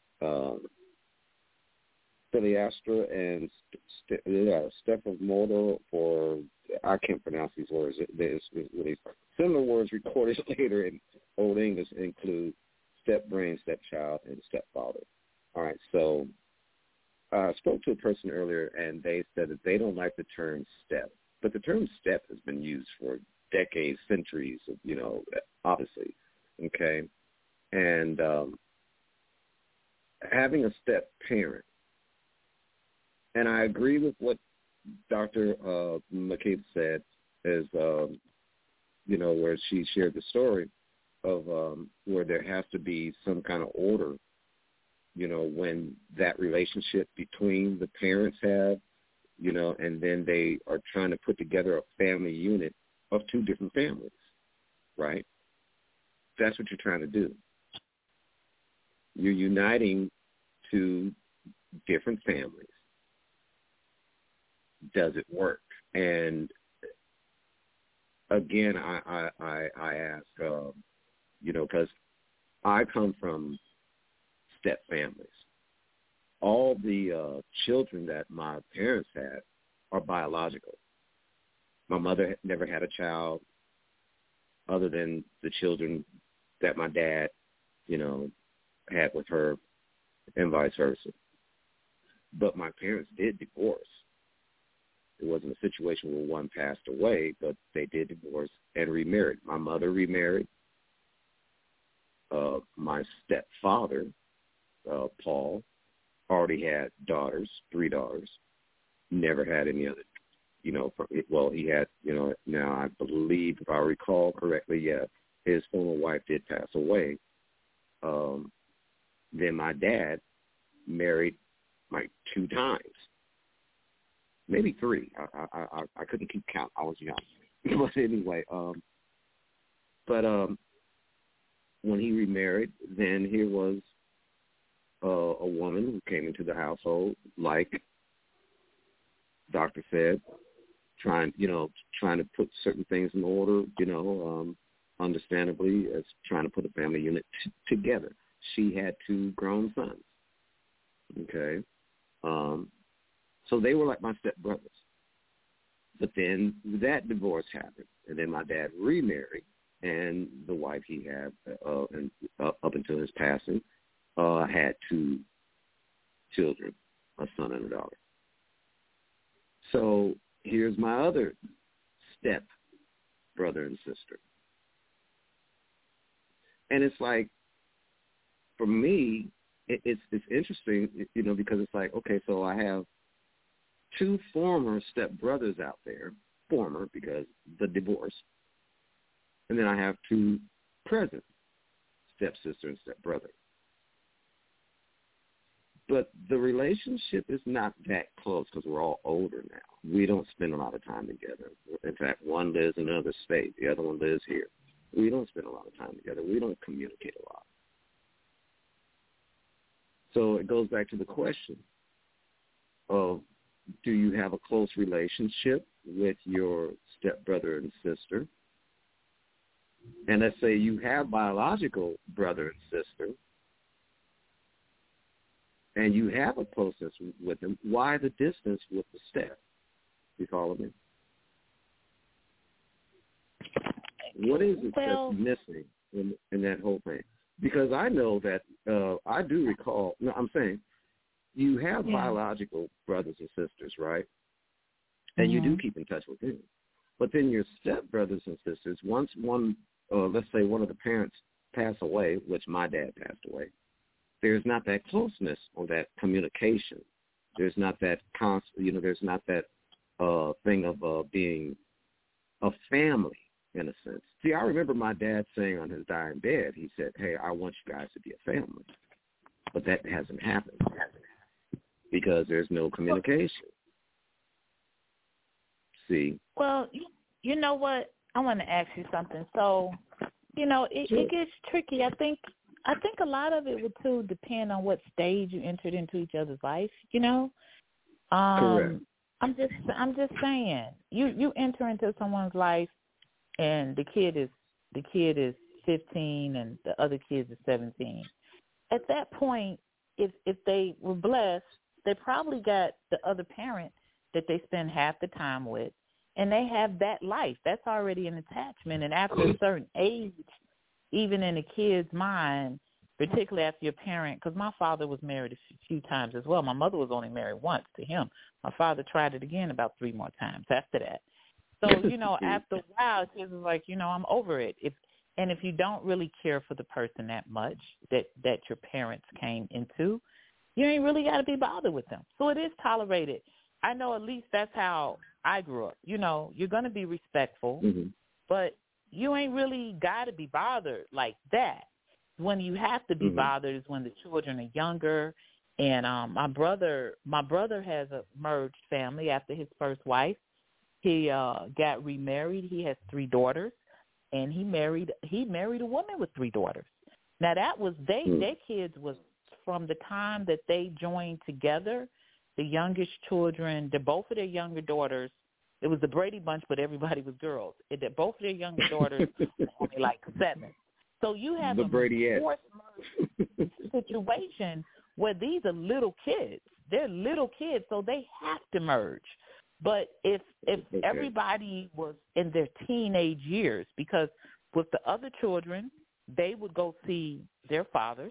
Speaker 2: Filiastra and Stephamodo for, I can't pronounce these words. There's really similar words recorded later in Old English include step-brain, stepchild, and stepfather. All right, so I spoke to a person earlier, and they said that they don't like the term step. But the term step has been used for decades, centuries, you know, obviously, okay? And having a step parent, and I agree with what Dr. McCabe said, is, you know, where she shared the story of where there has to be some kind of order, you know, when that relationship between the parents have, you know, and then they are trying to put together a family unit of two different families, right? That's what you're trying to do. You're uniting two different families. Does it work? And again, I ask, you know, because I come from step families. All the children that my parents had are biological. My mother never had a child other than the children that my dad, you know, had with her and vice versa. But my parents did divorce. It wasn't a situation where one passed away, but they did divorce and remarried. My mother remarried. My stepfather, Paul, already had daughters, 3 daughters, never had any other he had, now I believe, if I recall correctly, his former wife did pass away. Then my dad married like 2 times, maybe 3. I couldn't keep count. I was young. But anyway, when he remarried, then here was a woman who came into the household, like Doctor said, trying to put certain things in order, understandably, as trying to put a family unit together. She had 2 grown sons, okay? So they were like my stepbrothers. But then that divorce happened, and then my dad remarried, and the wife he had, and up until his passing, had 2 children, a son and a daughter. So here's my other step brother and sister. And it's like, for me, it's interesting, because it's like, okay, so I have 2 former stepbrothers out there, former because the divorce, and then I have 2 present stepsister and stepbrother. But the relationship is not that close because we're all older now. We don't spend a lot of time together. In fact, one lives in another state. The other one lives here. We don't spend a lot of time together. We don't communicate a lot. So it goes back to the question of, do you have a close relationship with your stepbrother and sister? And let's say you have biological brother and sister, and you have a closeness with them. Why the distance with the step? You follow me? What is it that's missing in that whole thing? Because I know that I do recall. No, I'm saying you have biological brothers and sisters, right? And you do keep in touch with them. But then your stepbrothers and sisters, once let's say one of the parents pass away, which my dad passed away, there's not that closeness or that communication. There's not that there's not that thing of being a family in a sense. See, I remember my dad saying on his dying bed, he said, "Hey, I want you guys to be a family." But that hasn't happened because there's no communication. See?
Speaker 8: Well, you know what? I want to ask you something. So, it gets tricky. I think a lot of it would too depend on what stage you entered into each other's life.
Speaker 2: Correct.
Speaker 8: I'm just saying, you enter into someone's life, and the kid is 15 and the other kid is 17. At that point, if they were blessed, they probably got the other parent that they spend half the time with, and they have that life. That's already an attachment. And after a certain age, even in a kid's mind, particularly after your parent, because my father was married a few times as well. My mother was only married once to him. My father tried it again about 3 more times after that. So, after a while, it's just like, I'm over it. If you don't really care for the person that much that your parents came into, you ain't really got to be bothered with them. So it is tolerated. I know at least that's how I grew up. You're going to be respectful, but you ain't really got to be bothered like that. When you have to be bothered is when the children are younger. And my brother has a merged family after his first wife. He got remarried. He has 3 daughters, and he married a woman with 3 daughters. Now that was their kids was from the time that they joined together. The youngest children, both of their younger daughters, it was the Brady Bunch, but everybody was girls. Both of their younger daughters were only like 7. So you have a forced merge situation where these are little kids. They're little kids, so they have to merge. But if everybody was in their teenage years, because with the other children, they would go see their fathers.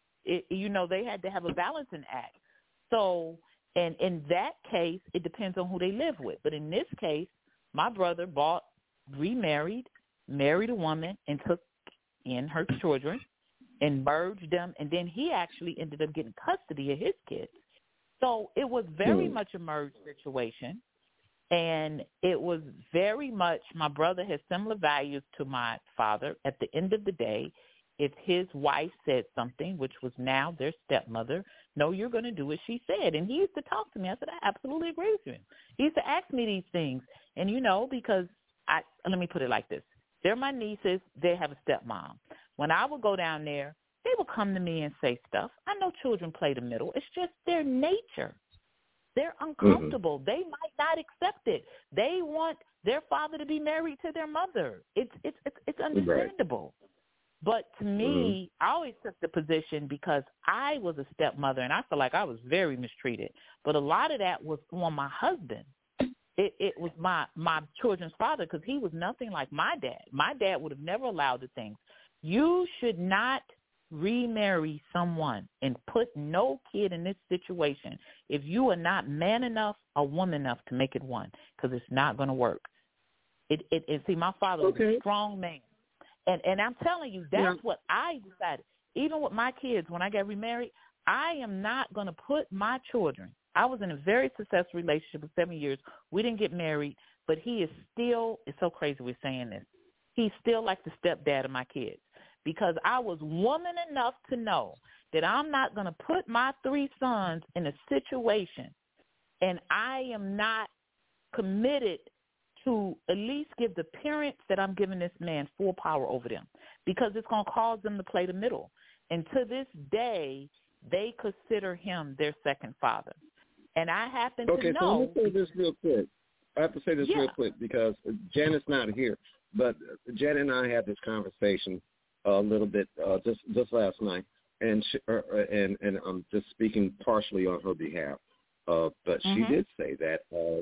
Speaker 8: They had to have a balancing act. So, and in that case, it depends on who they live with. But in this case, my brother remarried, married a woman, and took in her children and merged them. And then he actually ended up getting custody of his kids. So it was very much a merged situation. And it was very much, my brother has similar values to my father. At the end of the day, if his wife said something, which was now their stepmother, no, you're going to do what she said. And he used to talk to me. I said, I absolutely agree with him. He used to ask me these things. And, because let me put it like this. They're my nieces. They have a stepmom. When I would go down there, they would come to me and say stuff. I know children play the middle. It's just their nature. They're uncomfortable. Mm-hmm. They might not accept it. They want their father to be married to their mother. It's understandable. Right. But to me, I always took the position because I was a stepmother, and I feel like I was very mistreated. But a lot of that was on my husband. It was my children's father, because he was nothing like my dad. My dad would have never allowed the things. You should not remarry someone and put no kid in this situation if you are not man enough or woman enough to make it one, because it's not going to work. See, my father was a strong man. And I'm telling you, that's what I decided. Even with my kids, when I got remarried, I am not going to put my children. I was in a very successful relationship for 7 years. We didn't get married, but he is still, it's so crazy we're saying this, he's still like the stepdad of my kids, because I was woman enough to know that I'm not going to put my 3 sons in a situation, and I am not committed to at least give the parents that I'm giving this man full power over them, because it's going to cause them to play the middle. And to this day, they consider him their second father. And I happen to know.
Speaker 2: Okay, so let me say this real quick. I have to say this real quick because Janet's not here. But Janet and I had this conversation a little bit just last night, and I'm just speaking partially on her behalf. But she did say that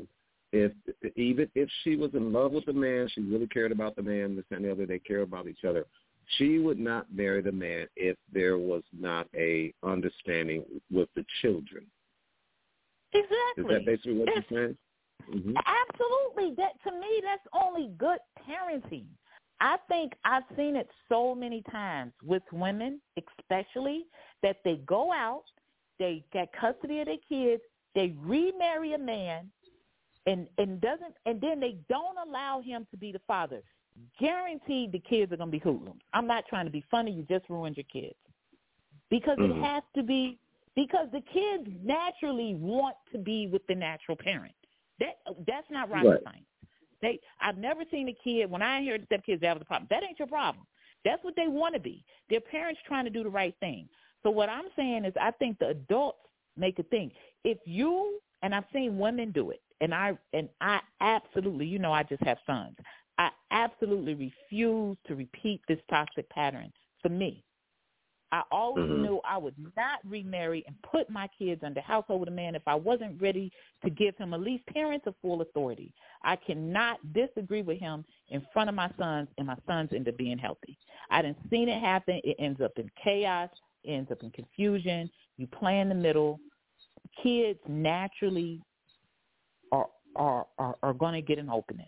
Speaker 2: even if she was in love with the man, she really cared about the man, this and the other, they care about each other, she would not marry the man if there was not a understanding with the children.
Speaker 8: Exactly.
Speaker 2: Is that basically what you're saying? Mm-hmm.
Speaker 8: Absolutely. That, to me, that's only good parenting. I think I've seen it so many times with women, especially, that they go out, they get custody of their kids, they remarry a man, and then they don't allow him to be the father. Guaranteed the kids are going to be hoodlums. I'm not trying to be funny. You just ruined your kids. Because it has to be, because the kids naturally want to be with the natural parent. That's not rocket science. I've never seen a kid, when I hear the stepkids have a problem, that ain't your problem. That's what they want to be. Their parents trying to do the right thing. So what I'm saying is, I think the adults make a thing. If you, and I've seen women do it, and I absolutely, I just have sons. I absolutely refuse to repeat this toxic pattern for me. I always knew I would not remarry and put my kids under household with a man if I wasn't ready to give him at least parents of full authority. I cannot disagree with him in front of my sons, and my sons end up being healthy. I done seen it happen. It ends up in chaos. It ends up in confusion. You play in the middle. Kids naturally are going to get an opening,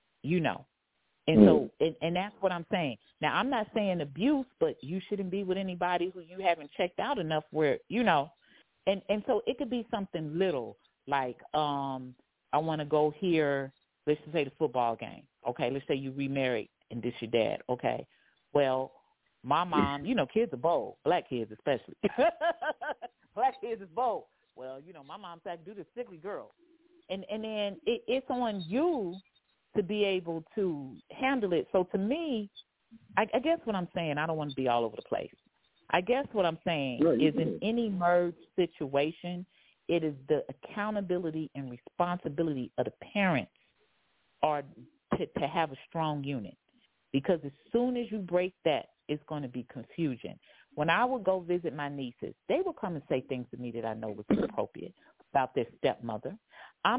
Speaker 8: And so, and that's what I'm saying. Now, I'm not saying abuse, but you shouldn't be with anybody who you haven't checked out enough where, and so it could be something little like, I want to go here, let's just say the football game. Okay, let's say you remarried and this your dad. Okay, well, my mom, kids are bold, black kids especially. Black kids is bold. Well, my mom said, do this sickly girl. And then it's on you to be able to handle it. So to me, I guess what I'm saying, I don't want to be all over the place. I guess what I'm saying is in any merge situation, it is the accountability and responsibility of the parents are to have a strong unit. Because as soon as you break that, it's going to be confusion. When I would go visit my nieces, they would come and say things to me that I know was inappropriate about their stepmother. I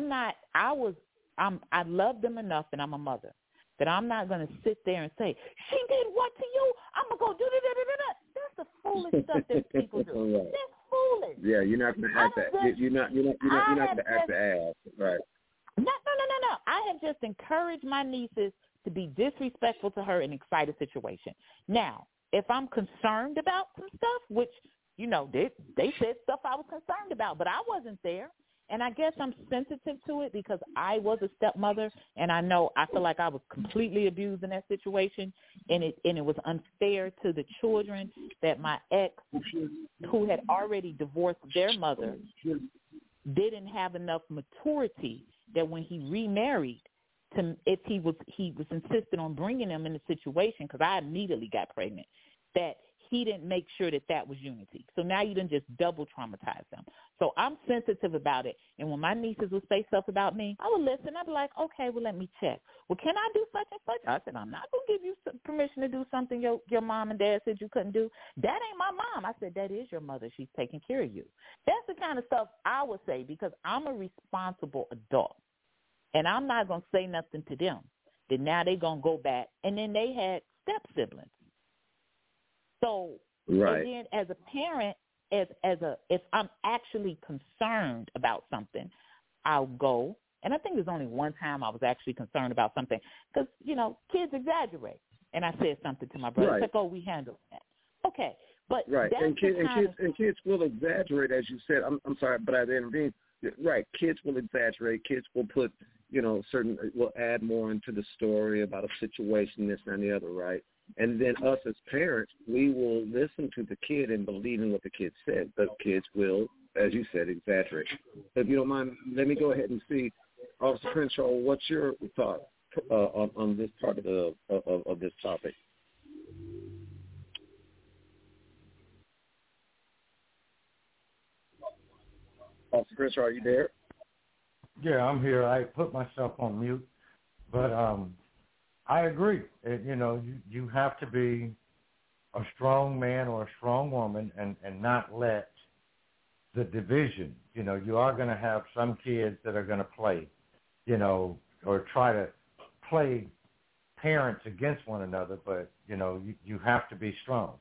Speaker 8: love them enough, and I'm a mother, that I'm not going to sit there and say, she did what to you? I'm going to go do da-da-da-da-da. That's the foolish stuff that people do. Right. That's foolish.
Speaker 2: Yeah, you're not going to act that. You're not going to act the ass. Right.
Speaker 8: No. I have just encouraged my nieces to be disrespectful to her in an excited situation. Now, if I'm concerned about some stuff, which, they said stuff I was concerned about, but I wasn't there. and I guess I'm sensitive to it because I was a stepmother, and I feel like I was completely abused in that situation, and it was unfair to the children that my ex, who had already divorced their mother, didn't have enough maturity that when he remarried, if he was insistent on bringing them in the situation, because I immediately got pregnant, that he didn't make sure that was unity. So now you done just double traumatize them. So I'm sensitive about it. And when my nieces would say stuff about me, I would listen. I'd be like, okay, well, let me check. Well, can I do such and such? I said, I'm not going to give you permission to do something your mom and dad said you couldn't do. That ain't my mom. I said, that is your mother. She's taking care of you. That's the kind of stuff I would say because I'm a responsible adult. And I'm not going to say nothing to them. Then now they're going to go back. And then they had step-siblings. So,
Speaker 2: right.
Speaker 8: And then as a parent, if I'm actually concerned about something, I'll go. And I think there's only one time I was actually concerned about something because, kids exaggerate. And I said something to my brother.
Speaker 2: Right.
Speaker 8: It's like, we handled that. Okay. But
Speaker 2: right.
Speaker 8: That's
Speaker 2: and kids will exaggerate, as you said. I'm sorry, but I didn't mean. Right. Kids will exaggerate. Kids will put, will add more into the story about a situation, this and the other, right? And then us as parents, we will listen to the kid and believe in what the kid said. But kids will, as you said, exaggerate. If you don't mind, let me go ahead and see, Officer Crenshaw, what's your thought on this part of this topic? Officer Crenshaw, are you there?
Speaker 4: Yeah, I'm here. I put myself on mute, but I agree. You have to be a strong man or a strong woman and not let the division. You are going to have some kids that are going to play, or try to play parents against one another, but, you have to be strong.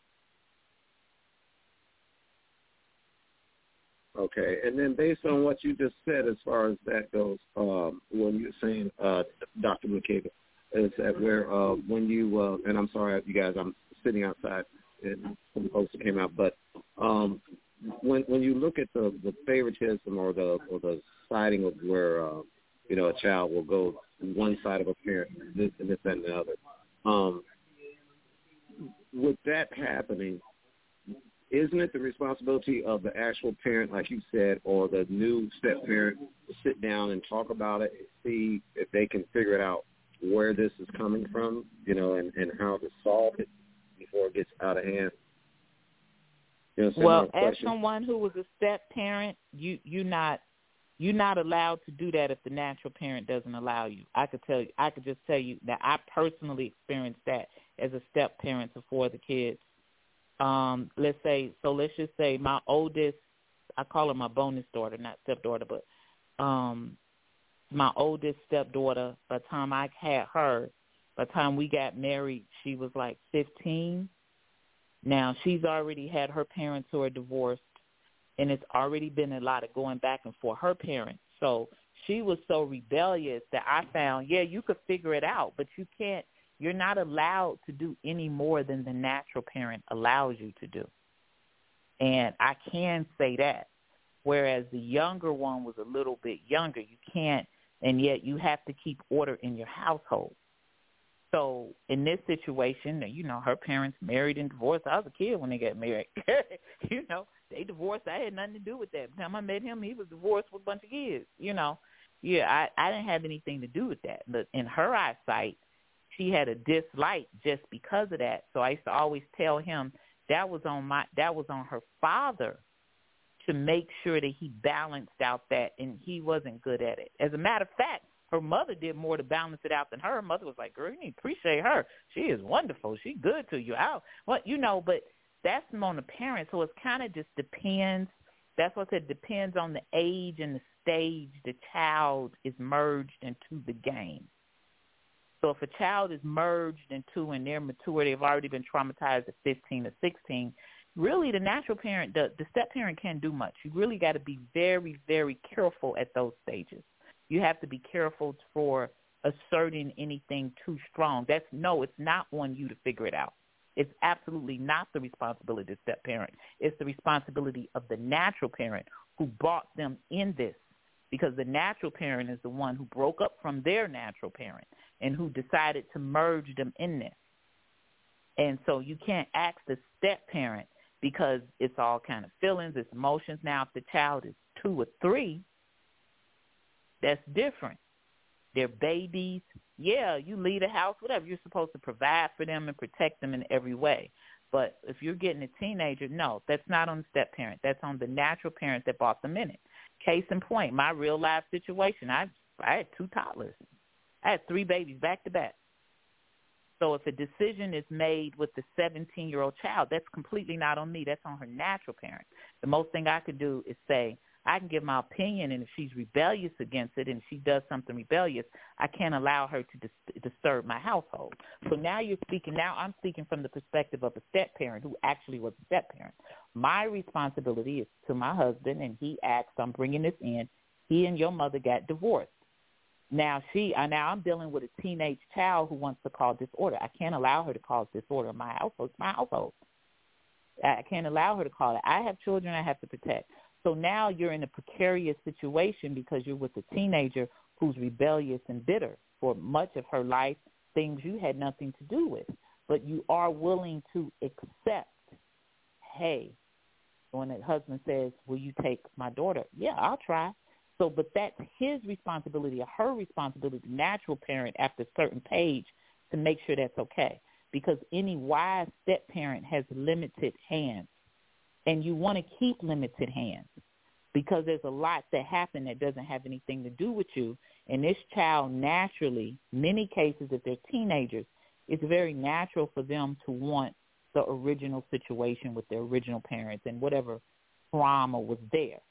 Speaker 2: Okay, and then based on what you just said as far as that goes, when you're saying, Dr. McCabe, is that where when you, and I'm sorry, you guys, I'm sitting outside and some folks that came out, but when you look at the favoritism or the siding of where, a child will go one side of a parent, this and that and the other, with that happening, isn't it the responsibility of the actual parent, like you said, or the new step-parent to sit down and talk about it and see if they can figure it out where this is coming from, and how to solve it before it gets out of hand?
Speaker 8: Well, as someone who was a step-parent, you're not allowed to do that if the natural parent doesn't allow you. I could just tell you that I personally experienced that as a step-parent to 4 of the kids. Let's just say my oldest, I call her my bonus daughter, not stepdaughter, but my oldest stepdaughter, by the time I had her, by the time we got married, she was like 15. Now, she's already had her parents who are divorced, and it's already been a lot of going back and forth, her parents. So she was so rebellious that I found, you could figure it out, but you can't. You're not allowed to do any more than the natural parent allows you to do. And I can say that. Whereas the younger one was a little bit younger. You can't, and yet you have to keep order in your household. So in this situation, her parents married and divorced. I was a kid when they got married. They divorced. I had nothing to do with that. By the time I met him, he was divorced with a bunch of kids, Yeah, I didn't have anything to do with that. But in her eyesight, she had a dislike just because of that. So I used to always tell him that was on her father to make sure that he balanced out that, and he wasn't good at it. As a matter of fact, her mother did more to balance it out than her. Her mother was like, girl, you need to appreciate her. She is wonderful. She's good to you. But that's on the parent. So it kind of just depends. That's what I said, depends on the age and the stage the child is merged into the game. So if a child is merged into and they're mature, they've already been traumatized at 15 or 16, really the natural parent, the step-parent can't do much. You really got to be very, very careful at those stages. You have to be careful for asserting anything too strong. It's not on you to figure it out. It's absolutely not the responsibility of the step-parent. It's the responsibility of the natural parent who brought them in this, because the natural parent is the one who broke up from their natural parent and who decided to merge them in this. And so you can't ask the step-parent because it's all kind of feelings, it's emotions. Now, if the child is 2 or 3, that's different. They're babies. Yeah, you leave the house, whatever. You're supposed to provide for them and protect them in every way. But if you're getting a teenager, no, that's not on the step-parent. That's on the natural parent that brought them in it. Case in point, my real-life situation, I had 2 toddlers. I had 3 babies back-to-back. So if a decision is made with the 17-year-old child, that's completely not on me. That's on her natural parent. The most thing I could do is say, I can give my opinion, and if she's rebellious against it and she does something rebellious, I can't allow her to disturb my household. So now I'm speaking from the perspective of a step-parent who actually was a step-parent. My responsibility is to my husband, and he asked, I'm bringing this in. He and your mother got divorced. Now I'm dealing with a teenage child who wants to cause disorder. I can't allow her to cause disorder in my household. It's my household. I can't allow her to call it. I have children I have to protect. So now you're in a precarious situation because you're with a teenager who's rebellious and bitter for much of her life, things you had nothing to do with. But you are willing to accept, hey, when the husband says, will you take my daughter? Yeah, I'll try. So, but that's his responsibility or her responsibility, natural parent after a certain age, to make sure that's okay. Because any wise step-parent has limited hands. And you want to keep limited hands because there's a lot that happen that doesn't have anything to do with you. And this child naturally, many cases if they're teenagers, it's very natural for them to want the original situation with their original parents and whatever trauma was there.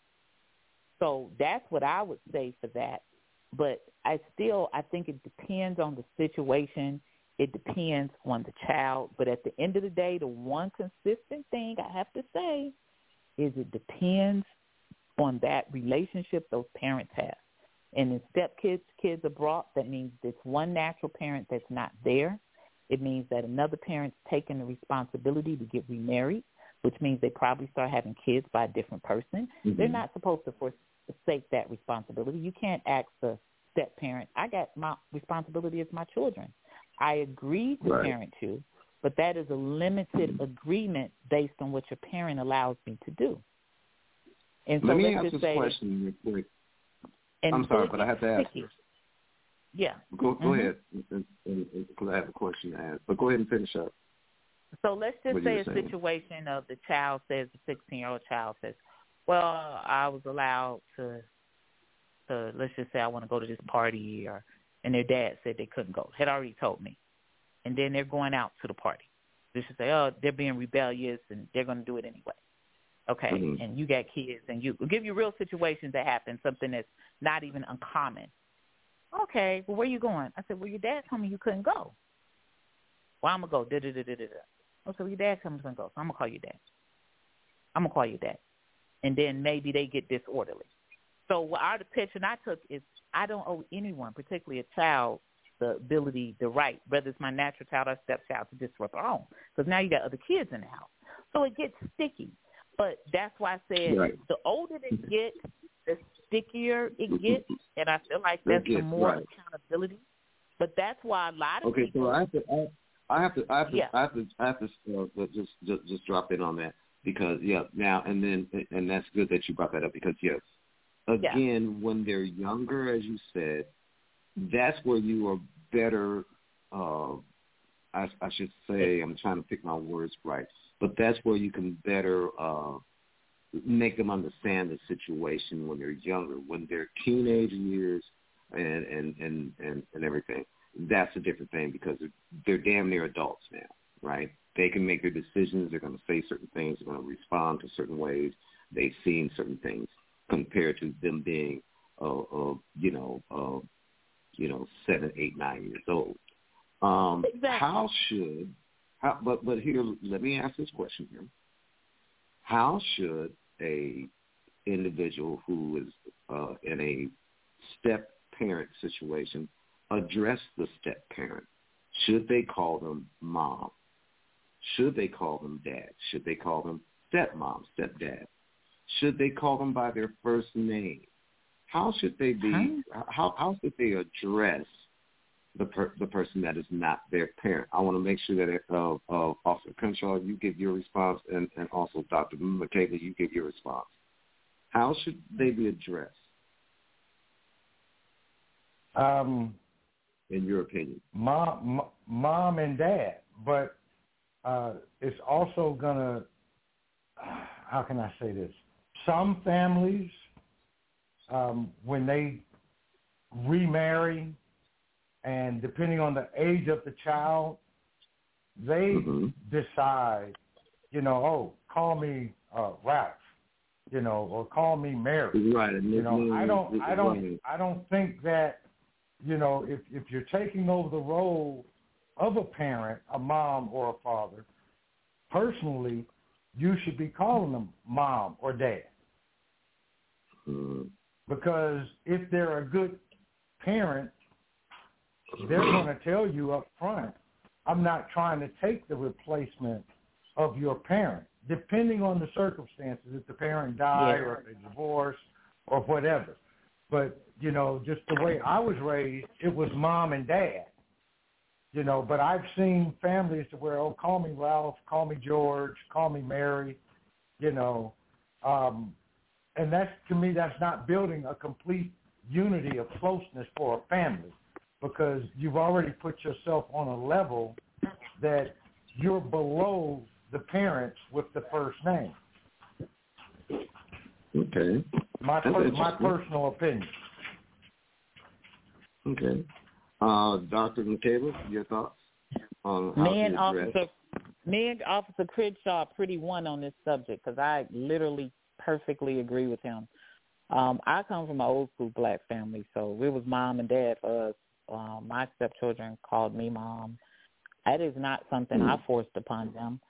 Speaker 8: So that's what I would say for that. But I think it depends on the situation. It depends on the child. But at the end of the day, the one consistent thing I have to say is it depends on that relationship those parents have. And in kids are brought, that means it's one natural parent that's not there. It means that another parent's taking the responsibility to get remarried, which means they probably start having kids by a different person. Mm-hmm. They're not supposed to forsake that responsibility. You can't ask the step-parent, I got my responsibility as my children. I agree to parent you, but that is a limited agreement based on what your parent allows me to do. And so
Speaker 2: let me ask this question real quick. I'm sorry, but I have to ask.
Speaker 8: Yeah.
Speaker 2: Go ahead, because I have a question to ask. But go ahead and finish up.
Speaker 8: So let's just say a situation of the child says, the 16-year-old child says, well, I was allowed to let's just say I want to go to this party, and their dad said they couldn't go, had already told me. And then they're going out to the party. They should say, oh, they're being rebellious, and they're going to do it anyway. Okay, and you got kids, and we'll give you real situations that happen, something that's not even uncommon. Okay, well, where you going? I said, well, your dad told me you couldn't go. Well, I'm going to go, da-da-da-da-da-da. I said, well, your dad told me you couldn't go, so I'm going to call your dad. I'm going to call your dad. And then maybe they get disorderly. So the picture I took is I don't owe anyone, particularly a child, the ability, the right, whether it's my natural child or stepchild, to disrupt our home. Because now you got other kids in the house. So it gets sticky. But that's why I said the older they get, the stickier it gets. And I feel like that's the more accountability. But that's why a lot of people.
Speaker 2: Okay, so I have to just drop in on that because now and that's good that you brought that up because again, when they're younger, as you said, that's where you are better. I should say, I'm trying to pick my words right, but that's where you can better make them understand the situation when they're younger. When they're teenage years and everything, that's a different thing because they're damn near adults now, right? They can make their decisions. They're going to say certain things. They're going to respond to certain ways. They've seen certain things compared to them being, 7, 8, 9 years old.
Speaker 8: Exactly.
Speaker 2: But here, let me ask this question here. How should a individual who is in a step-parent situation address the step-parent? Should they call them mom? Should they call them dad? Should they call them stepmom, stepdad? should they call them by their first name? How should they be? How should they address the person that is not their parent? I want to make sure that Officer Crenshaw, you give your response, and also Dr. McCabe, you give your response. How should they be addressed? In your opinion,
Speaker 4: mom and dad, but it's also gonna. How can I say this? Some families, when they remarry, and depending on the age of the child, they decide, call me Ralph, or call me Mary.
Speaker 2: Right.
Speaker 4: I don't think that, if you're taking over the role of a parent, a mom or a father, personally, you should be calling them mom or dad. Because if they're a good parent, they're going to tell you up front, I'm not trying to take the replacement of your parent, depending on the circumstances, if the parent died or if they divorced or whatever. But, just the way I was raised, it was mom and dad. But I've seen families to where, call me Ralph, call me George, call me Mary, and that's, to me, that's not building a complete unity of closeness for a family, because you've already put yourself on a level that you're below the parents with the first name.
Speaker 2: Okay.
Speaker 4: My personal opinion.
Speaker 2: Okay. Dr. McCabe, your thoughts on how
Speaker 8: Me and Officer Crenshaw pretty one on this subject, because I literally perfectly agree with him. I come from an old school black family, so it was mom and dad for us. My stepchildren called me mom. That is not something I forced upon them.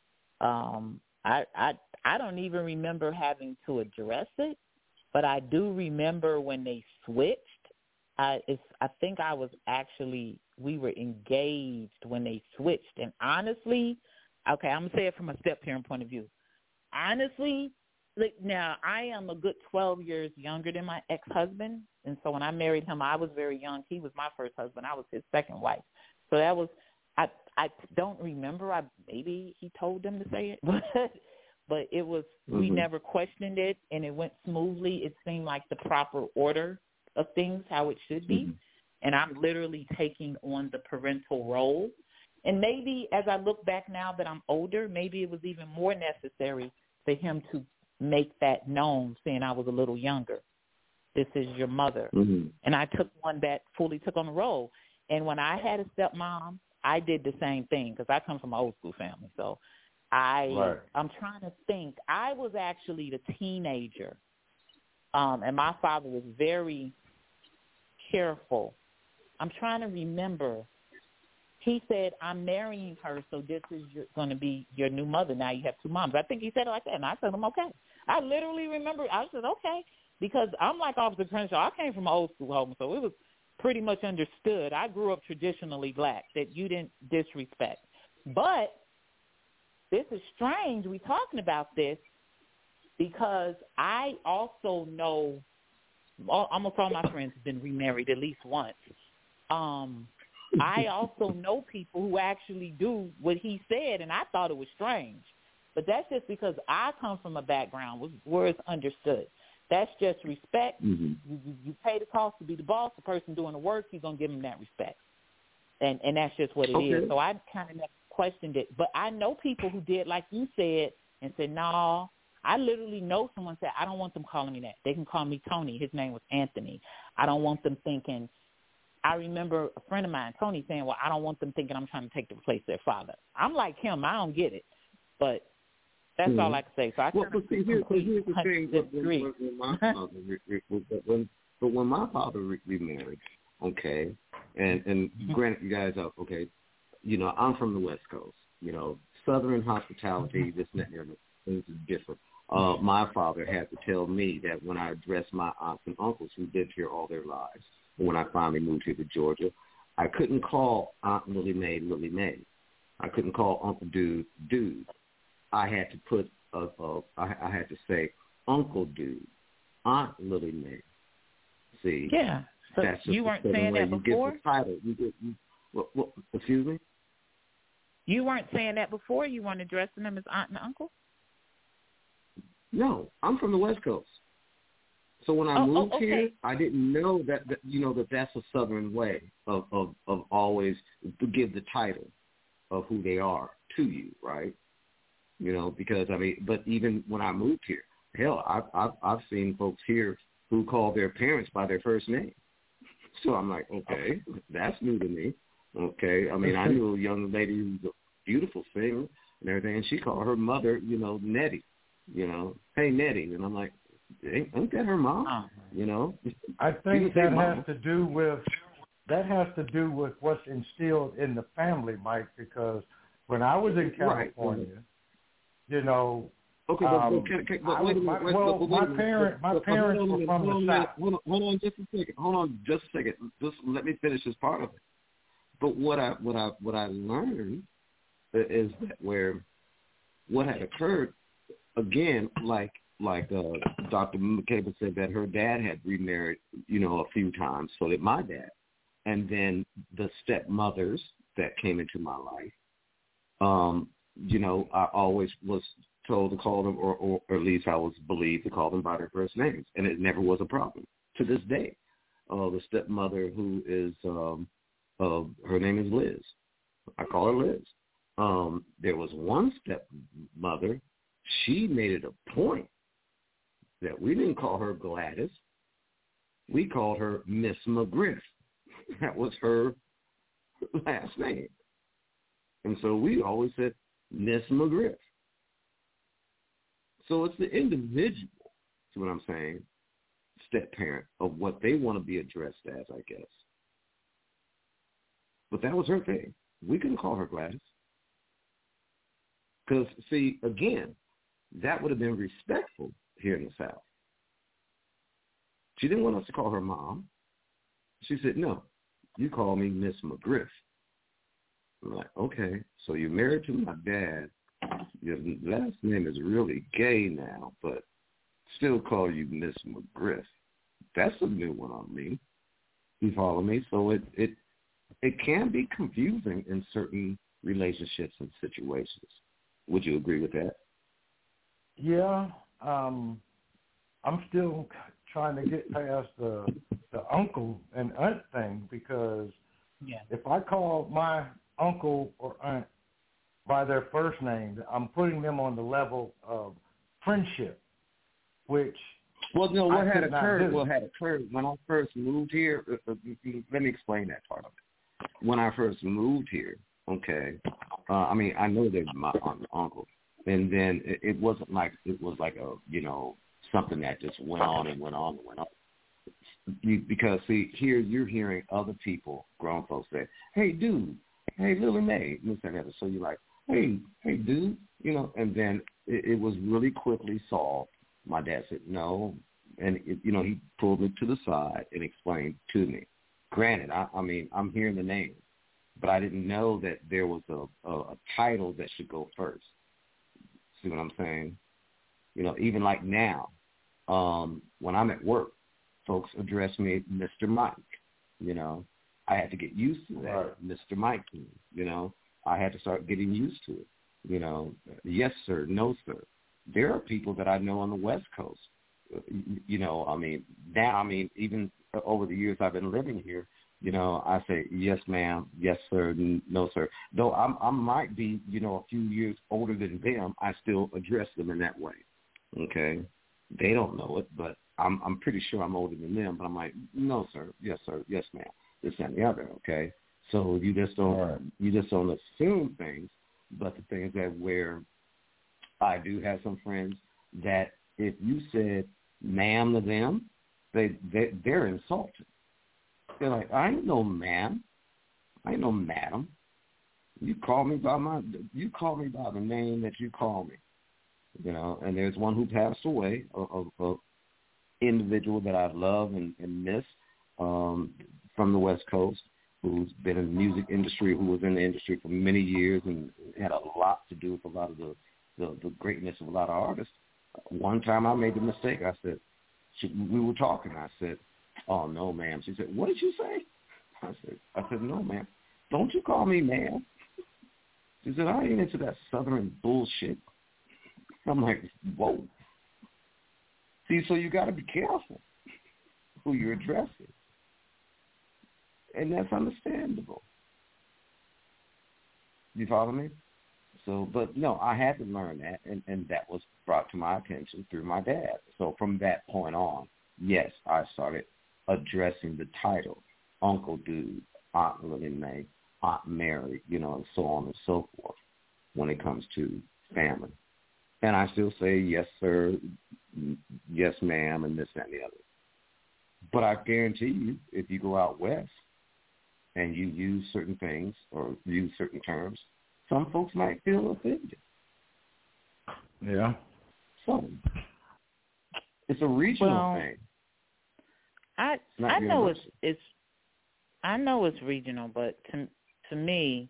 Speaker 8: I don't even remember having to address it, but I do remember when they switched. I think we were engaged when they switched. And honestly, okay, I'm going to say it from a step-parent point of view. Honestly, now I am a good 12 years younger than my ex-husband. And so when I married him, I was very young. He was my first husband. I was his second wife. So that was, I don't remember. Maybe he told them to say it, but it was, we never questioned it, and it went smoothly. It seemed like the proper order of things, how it should be. And I'm literally taking on the parental role. And maybe as I look back now that I'm older, maybe it was even more necessary for him to make that known, saying I was a little younger. This is your mother. And I fully took on the role. And when I had a stepmom, I did the same thing, because I come from an old school family. So I'm trying to think. I was actually the teenager, and my father was very careful. I'm trying to remember. He said, I'm marrying her, so this is going to be your new mother. Now you have two moms. I think he said it like that, and I said, I'm okay. I literally remember. I said, okay, because I'm like Officer Crenshaw. I came from an old school home, so it was pretty much understood. I grew up traditionally black, that you didn't disrespect. But this is strange. We're talking about this because I also know almost all my friends have been remarried at least once. I also know people who actually do what he said, and I thought it was strange. But that's just because I come from a background where it's understood. That's just respect. You pay the cost to be the boss. The person doing the work, you're going to give them that respect. And that's just what it is. So I kind of never questioned it. But I know people who did like you said and said, no, I literally know someone said, I don't want them calling me that. They can call me Tony. His name was Anthony. I don't want them thinking. I remember a friend of mine, Tony, saying, well, I don't want them thinking I'm trying to take the place of their father. I'm like him. I don't get it. But that's all I can say. So I here's the
Speaker 2: thing. When my father remarried, okay, and granted, you guys are okay. I'm from the West Coast. Southern hospitality, this and that, things is different. My father had to tell me that when I addressed my aunts and uncles who lived here all their lives, when I finally moved here to Georgia, I couldn't call Aunt Willie Mae. I couldn't call Uncle Dude. I had to put I had to say, Uncle Dude, Aunt Lily Mae. See?
Speaker 8: Yeah. So
Speaker 2: that's
Speaker 8: you weren't saying that before?
Speaker 2: You get the title. Excuse me?
Speaker 8: You weren't saying that before? You weren't addressing them as aunt and uncle?
Speaker 2: No, I'm from the West Coast. So when I moved here, I didn't know that that's a Southern way of always to give the title of who they are to you, right? Because but even when I moved here, hell, I've seen folks here who call their parents by their first name. So I'm like, okay, that's new to me. Okay, I knew a young lady who's a beautiful singer and everything, and she called her mother, Nettie. Hey Nettie, and I'm like, ain't that her mom?
Speaker 4: I think that has to do with what's instilled in the family, Mike. Because when I was in California,
Speaker 2: Okay, but wait a minute.
Speaker 4: My parents were from the South.
Speaker 2: Hold on just a second. Just let me finish this part of it. But what I learned is that what had occurred, again, like Dr. McCabe said, that her dad had remarried, a few times. So did my dad, and then the stepmothers that came into my life. I always was told to call them, or at least I was believed to call them by their first names, and it never was a problem to this day. The stepmother who is, her name is Liz. I call her Liz. There was one stepmother. She made it a point that we didn't call her Gladys. We called her Miss McGriff. That was her last name. And so we always said Miss McGriff. So it's the individual, see what I'm saying, step-parent of what they want to be addressed as, I guess. But that was her thing. We couldn't call her Gladys. Because, see, again, that would have been respectful here in the South. She didn't want us to call her mom. She said, no, you call me Miss McGriff. I'm like, okay, so you're married to my dad. Your last name is really gay now, but still call you Miss McGriff. That's a new one on me. You follow me? So it can be confusing in certain relationships and situations. Would you agree with that?
Speaker 4: Yeah. I'm still trying to get past the uncle and aunt thing, because if I call my uncle or aunt by their first name, I'm putting them on the level of friendship, which
Speaker 2: what had occurred when I first moved here. Let me explain that part of it. When I first moved here, okay, I know they're my aunt and uncle, and then it wasn't like it was like a something that just went on and went on and went on. Because see, here you're hearing other people, grown folks say, "Hey, dude, hey, Lily Mae," so you're like, hey, dude, and then it was really quickly solved. My dad said no, and he pulled me to the side and explained to me. Granted, I'm hearing the name, but I didn't know that there was a title that should go first. See what I'm saying? Even like now, when I'm at work, folks address me Mr. Mike. I had to get used to that, right. Mr. Mike. I had to start getting used to it. Yes, sir, no, sir. There are people that I know on the West Coast. Even over the years I've been living here, I say, yes, ma'am, yes, sir, no, sir. Though I might be, a few years older than them, I still address them in that way. Okay? They don't know it, but I'm pretty sure I'm older than them, but I'm like, no, sir, yes, ma'am, this and the other, okay? So you just don't assume things, but the things that where I do have some friends that if you said ma'am to them, they're insulted. They're like, I ain't no ma'am, I ain't no madam. You call me by the name that you call me, And there's one who passed away, a individual that I love and miss from the West Coast, who's been in the music industry, who was in the industry for many years and had a lot to do with a lot of the greatness of a lot of artists. one time I made the mistake. I said, we were talking. I said, oh, no, ma'am. She said, what did you say? I said, no, ma'am. Don't you call me ma'am. She said, I ain't into that Southern bullshit. I'm like, whoa. See, so you got to be careful who you're addressing. And that's understandable. You follow me? So, but no, I had to learn that, and that was brought to my attention through my dad. So from that point on, yes, I started addressing the title, Uncle Dude, Aunt Lily Mae, Aunt Mary, and so on and so forth when it comes to family. And I still say yes, sir, yes, ma'am, and this, that, and the other. But I guarantee you, if you go out west and you use certain things or use certain terms, some folks might feel offended.
Speaker 4: Yeah.
Speaker 2: So it's a regional thing.
Speaker 8: I know it's I know it's regional, but to me,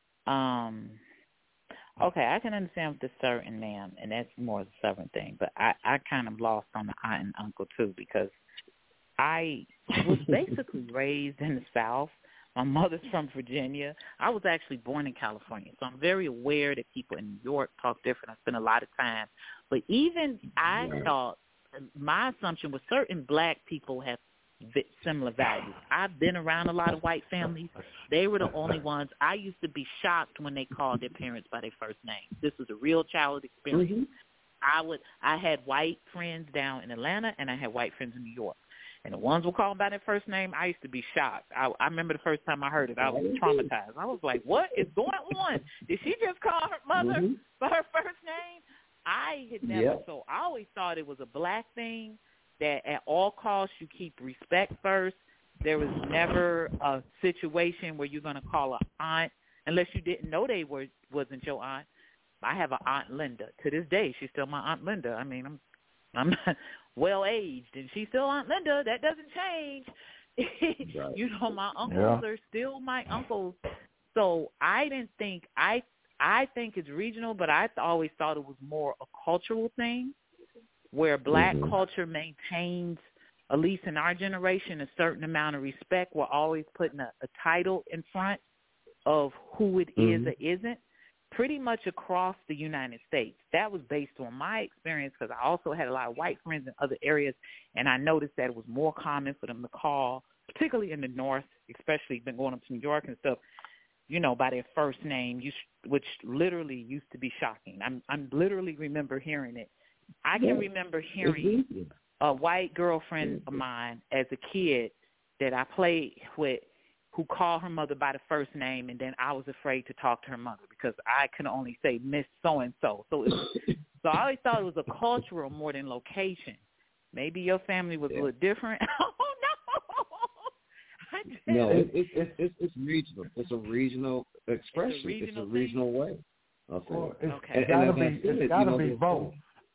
Speaker 8: okay, I can understand with the certain ma'am, and that's more of a Southern thing. But I kind of lost on the aunt and uncle too, because I was basically raised in the South. My mother's from Virginia. I was actually born in California, so I'm very aware that people in New York talk different. I spent a lot of time. But even I thought, my assumption was certain black people have similar values. I've been around a lot of white families. They were the only ones. I used to be shocked when they called their parents by their first name. This was a real childhood experience. Mm-hmm. I had white friends down in Atlanta, and I had white friends in New York. And the ones who called by their first name, I used to be shocked. I remember the first time I heard it, I was traumatized. I was like, what is going on? Did she just call her mother by her first name? I had never, so I always thought it was a black thing, that at all costs you keep respect first. There was never a situation where you're going to call an aunt, unless you didn't know they wasn't your aunt. I have an Aunt Linda. To this day, she's still my Aunt Linda. I mean, I'm not well-aged, and she's still Aunt Linda. That doesn't change. Right. My uncles are still my uncles. So I didn't think – I think it's regional, but I always thought it was more a cultural thing, where black culture maintains, at least in our generation, a certain amount of respect. We're always putting a title in front of who it is or isn't, pretty much across the United States. That was based on my experience, because I also had a lot of white friends in other areas, and I noticed that it was more common for them to call, particularly in the North, especially been going up to New York and stuff, by their first name, which literally used to be shocking. I literally remember hearing it. I can remember hearing a white girlfriend of mine as a kid that I played with, who called her mother by the first name, and then I was afraid to talk to her mother because I could only say Miss So-and-so. So I always thought it was a cultural more than location. Maybe your family was a little different. Oh, no.
Speaker 2: No, it's regional. It's a regional expression. It's a regional way.
Speaker 4: Well, it's got to be both.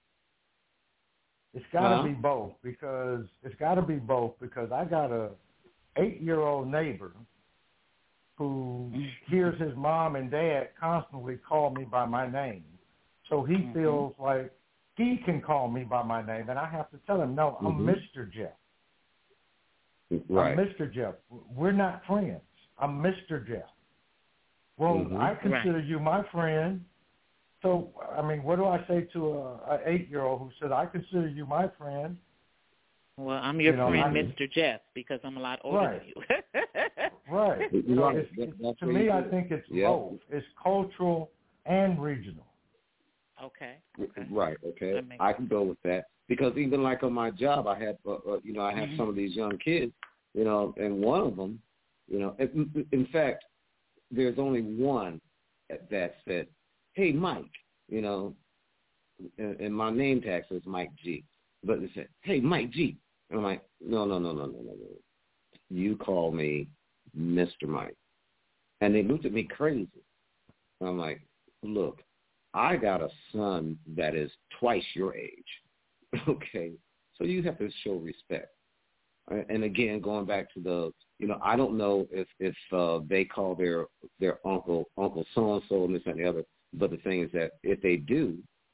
Speaker 4: It's got to be both because I got a 8-year-old neighbor who hears his mom and dad constantly call me by my name. So he feels like he can call me by my name, and I have to tell him, no, I'm Mr. Jeff.
Speaker 2: Right.
Speaker 4: I'm Mr. Jeff. We're not friends. I'm Mr. Jeff. Well, I consider you my friend. So, I mean, what do I say to an 8-year-old who said, I consider you my friend?
Speaker 8: Well, I'm your friend, Mr. Jeff, because I'm a lot older than you.
Speaker 4: Right. To me, I think it's both. It's cultural and regional.
Speaker 8: Okay.
Speaker 2: Right. Okay. I can go with that, because even like on my job, I have, I have some of these young kids, and one of them, in fact, there's only one that said, "Hey, Mike," and my name tag says Mike G. But they said, "Hey, Mike G." And I'm like, no. You call me Mr. Mike. And they looked at me crazy. And I'm like, look, I got a son that is twice your age. Okay? So you have to show respect. And again, going back to the, I don't know if they call their uncle so-and-so and this and the other. But the thing is that if they do,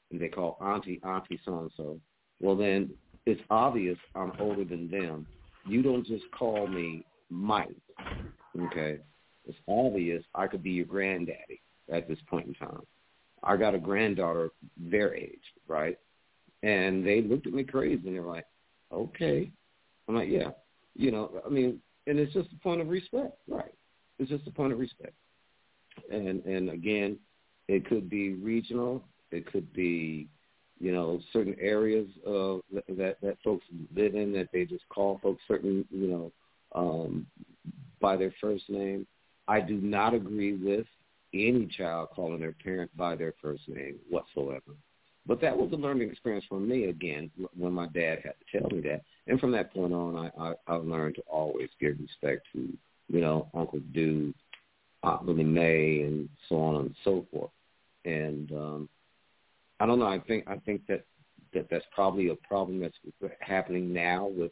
Speaker 2: and they call auntie so-and-so, well, then it's obvious I'm older than them. You don't just call me Mike, okay? It's obvious I could be your granddaddy at this point in time. I got a granddaughter their age, right? And they looked at me crazy, and they're like, okay. I'm like, yeah. I mean, and it's just a point of respect, right? It's just a point of respect. And again, it could be regional. It could be, certain areas of that folks live in that they just call folks certain, by their first name. I do not agree with any child calling their parent by their first name whatsoever. But that was a learning experience for me, again, when my dad had to tell me that. And from that point on, I learned to always give respect to, Uncle Dude, Aunt Willie Mae, and so on and so forth. And I don't know. I think that's probably a problem that's happening now with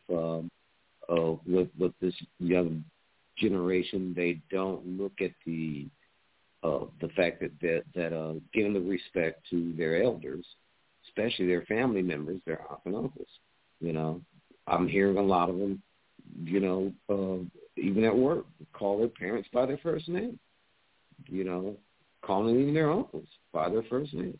Speaker 2: this young generation. They don't look at the fact that giving the respect to their elders, especially their family members, their aunts and uncles. I'm hearing a lot of them, even at work, call their parents by their first name. Calling even their uncles by their first name.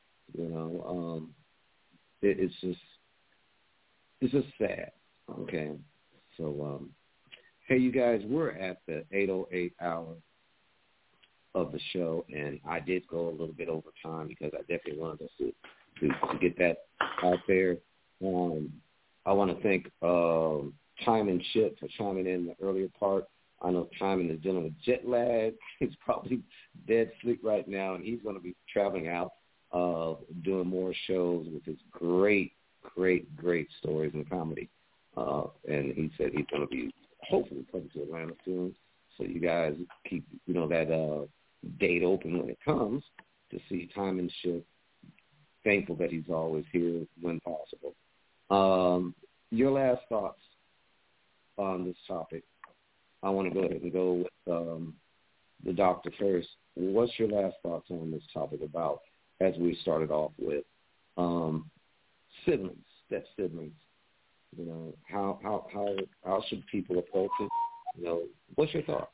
Speaker 2: It's just sad. Okay, so hey, you guys, we're at the 8:08 hour of the show, and I did go a little bit over time because I definitely wanted us to get that out there. I want to thank Time and Ship for chiming in the earlier part. I know Timon is dealing with jet lag. He's probably dead sleep right now, and he's going to be traveling out, doing more shows with his great stories and comedy. And he said he's going to be hopefully coming to Atlanta soon. So you guys keep, that date open when it comes to see Timon Ship. Thankful that he's always here when possible. Your last thoughts on this topic? I want to go ahead and go with the doctor first. What's your last thoughts on this topic about, as we started off with, siblings, step siblings? How should people approach it? What's your thoughts?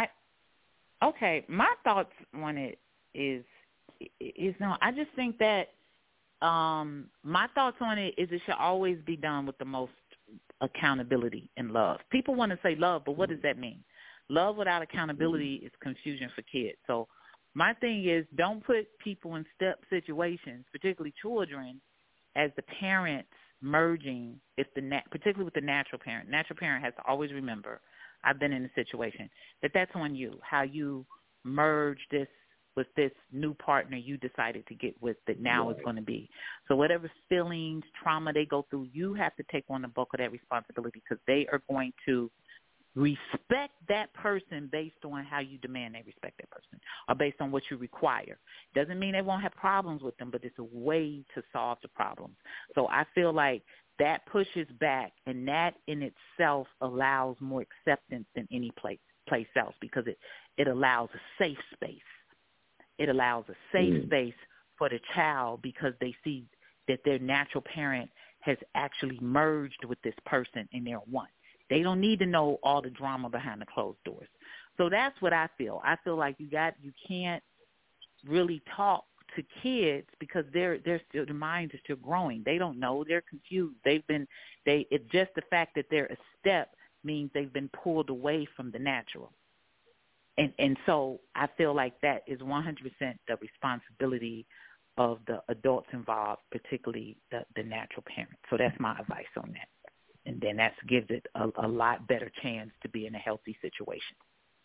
Speaker 8: My thoughts on it is I just think that my thoughts on it is it should always be done with the most accountability and love. People want to say love, but what does that mean? Love without accountability is confusion for kids. So my thing is, don't put people in step situations, particularly children, as the parents merging, particularly with the natural parent. Natural parent has to always remember, I've been in a situation, that's on you, how you merge this with this new partner you decided to get with that now is going to be. So whatever feelings, trauma they go through, you have to take on the bulk of that responsibility, because they are going to respect that person based on how you demand they respect that person, or based on what you require. Doesn't mean they won't have problems with them, but it's a way to solve the problems. So I feel like that pushes back, and that in itself allows more acceptance than any place else, because it allows a safe space. It allows a safe space for the child, because they see that their natural parent has actually merged with this person and they're one. They don't need to know all the drama behind the closed doors. So that's what I feel. I feel like you can't really talk to kids because they're still, their minds are still growing. They don't know. They're confused. It's just the fact that they're a step means they've been pulled away from the natural. And so I feel like that is 100% the responsibility of the adults involved, particularly the natural parent. So that's my advice on that. And then that gives it a lot better chance to be in a healthy situation.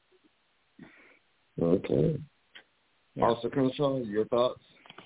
Speaker 2: Okay. Yeah. Officer Crenshaw, your thoughts?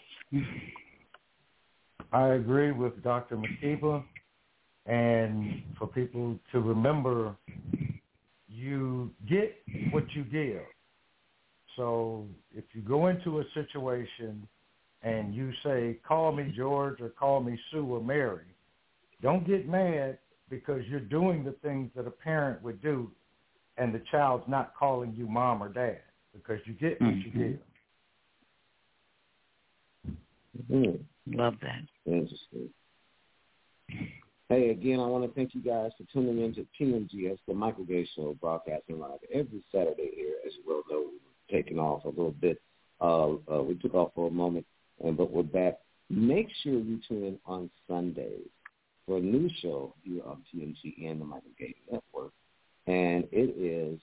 Speaker 4: I agree with Dr. Makiba. And for people to remember, you get what you give. So if you go into a situation and you say, call me George or call me Sue or Mary, don't get mad because you're doing the things that a parent would do and the child's not calling you mom or dad, because you get what you give.
Speaker 2: Mm-hmm.
Speaker 8: Love that.
Speaker 2: Interesting. Hey, again, I want to thank you guys for tuning in to TMGS, the Michael Gay Show, broadcasting live every Saturday here. As you well know, we were taking off a little bit. We took off for a moment, but we're back. Make sure you tune in on Sundays for a new show here on TMG and the Michael Gay Network. And it is,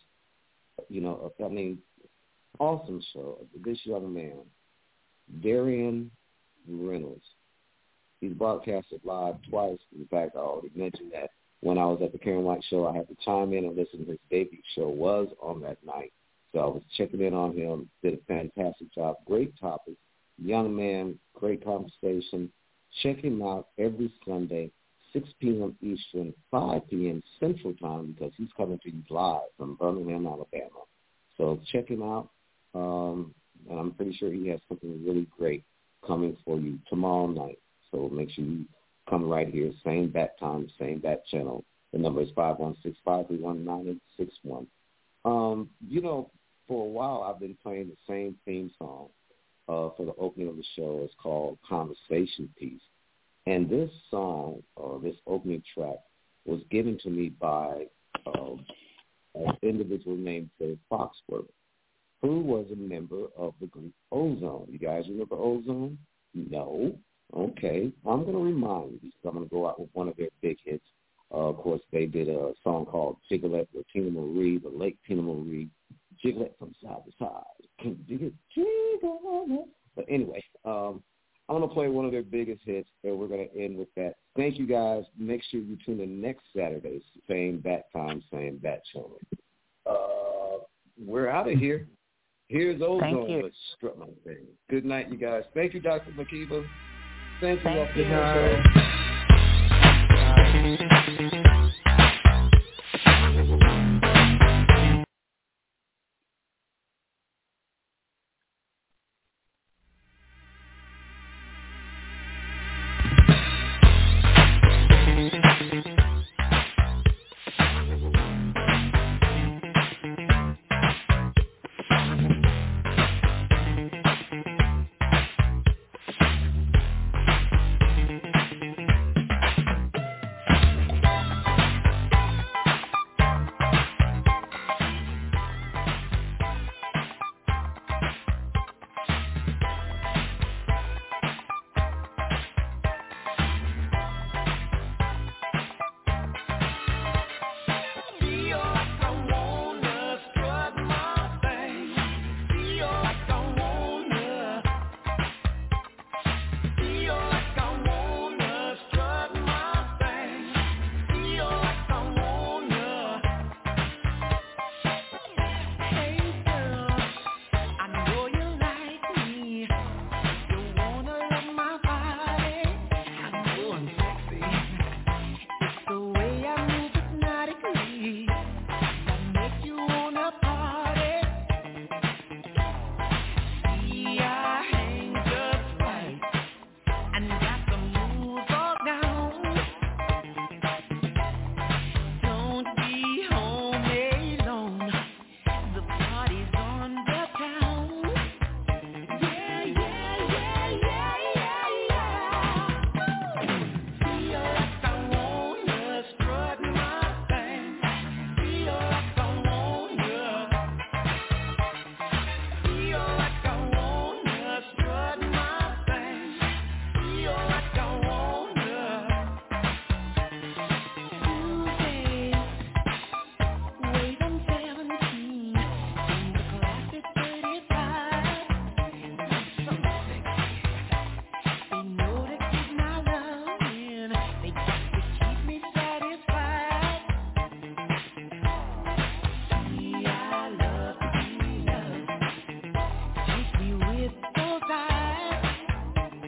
Speaker 2: awesome show. This young man, Darian Reynolds. He's broadcasted live twice. In fact, I already mentioned that when I was at the Karen White Show, I had to chime in and listen to his debut show was on that night. So I was checking in on him, did a fantastic job. Great topic. Young man, great conversation. Check him out every Sunday, 6 p.m. Eastern, 5 p.m. Central Time, because he's coming to you live from Birmingham, Alabama. So check him out, and I'm pretty sure he has something really great coming for you tomorrow night. So make sure you come right here, same bat time, same bat channel. The number is 516-531-9861. For a while I've been playing the same theme song for the opening of the show. It's called Conversation Piece. And this song, this opening track, was given to me by an individual named Phil Foxworth, who was a member of the group Ozone. You guys remember Ozone? No? Okay. I'm going to remind you, because I'm going to go out with one of their big hits. Of course, they did a song called Jiggalette with Tina Marie, the late Tina Marie. Jiggalette from side to side. Can you dig it? Jiggalette. But anyway, I'm going to play one of their biggest hits, and we're going to end with that. Thank you, guys. Make sure you tune in next Saturday, same bat time, same bat channel. We're out of here. Here's Ozone. Let's strut my thing. Good night, you guys. Thank you, Dr. Makiba. Thank you. Good night.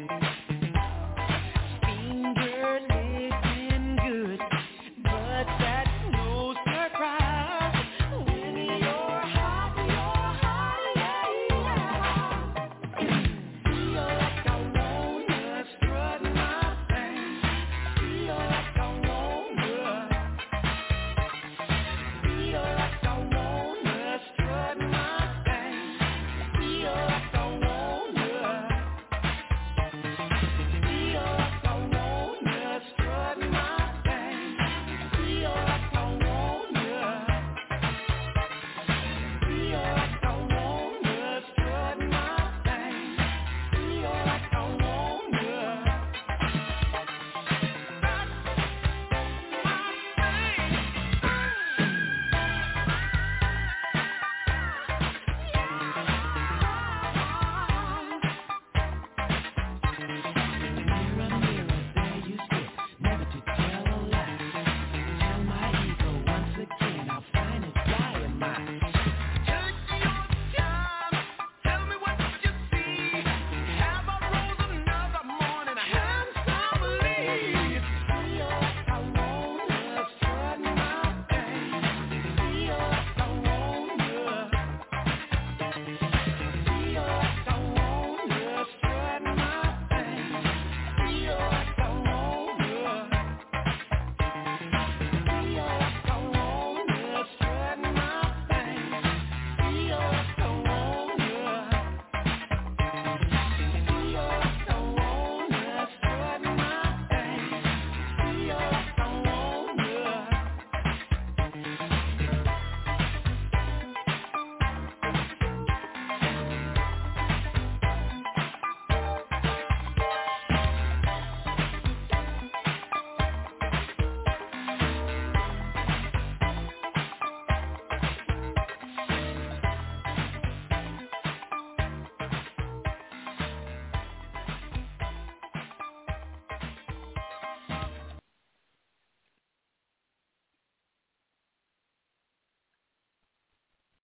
Speaker 6: But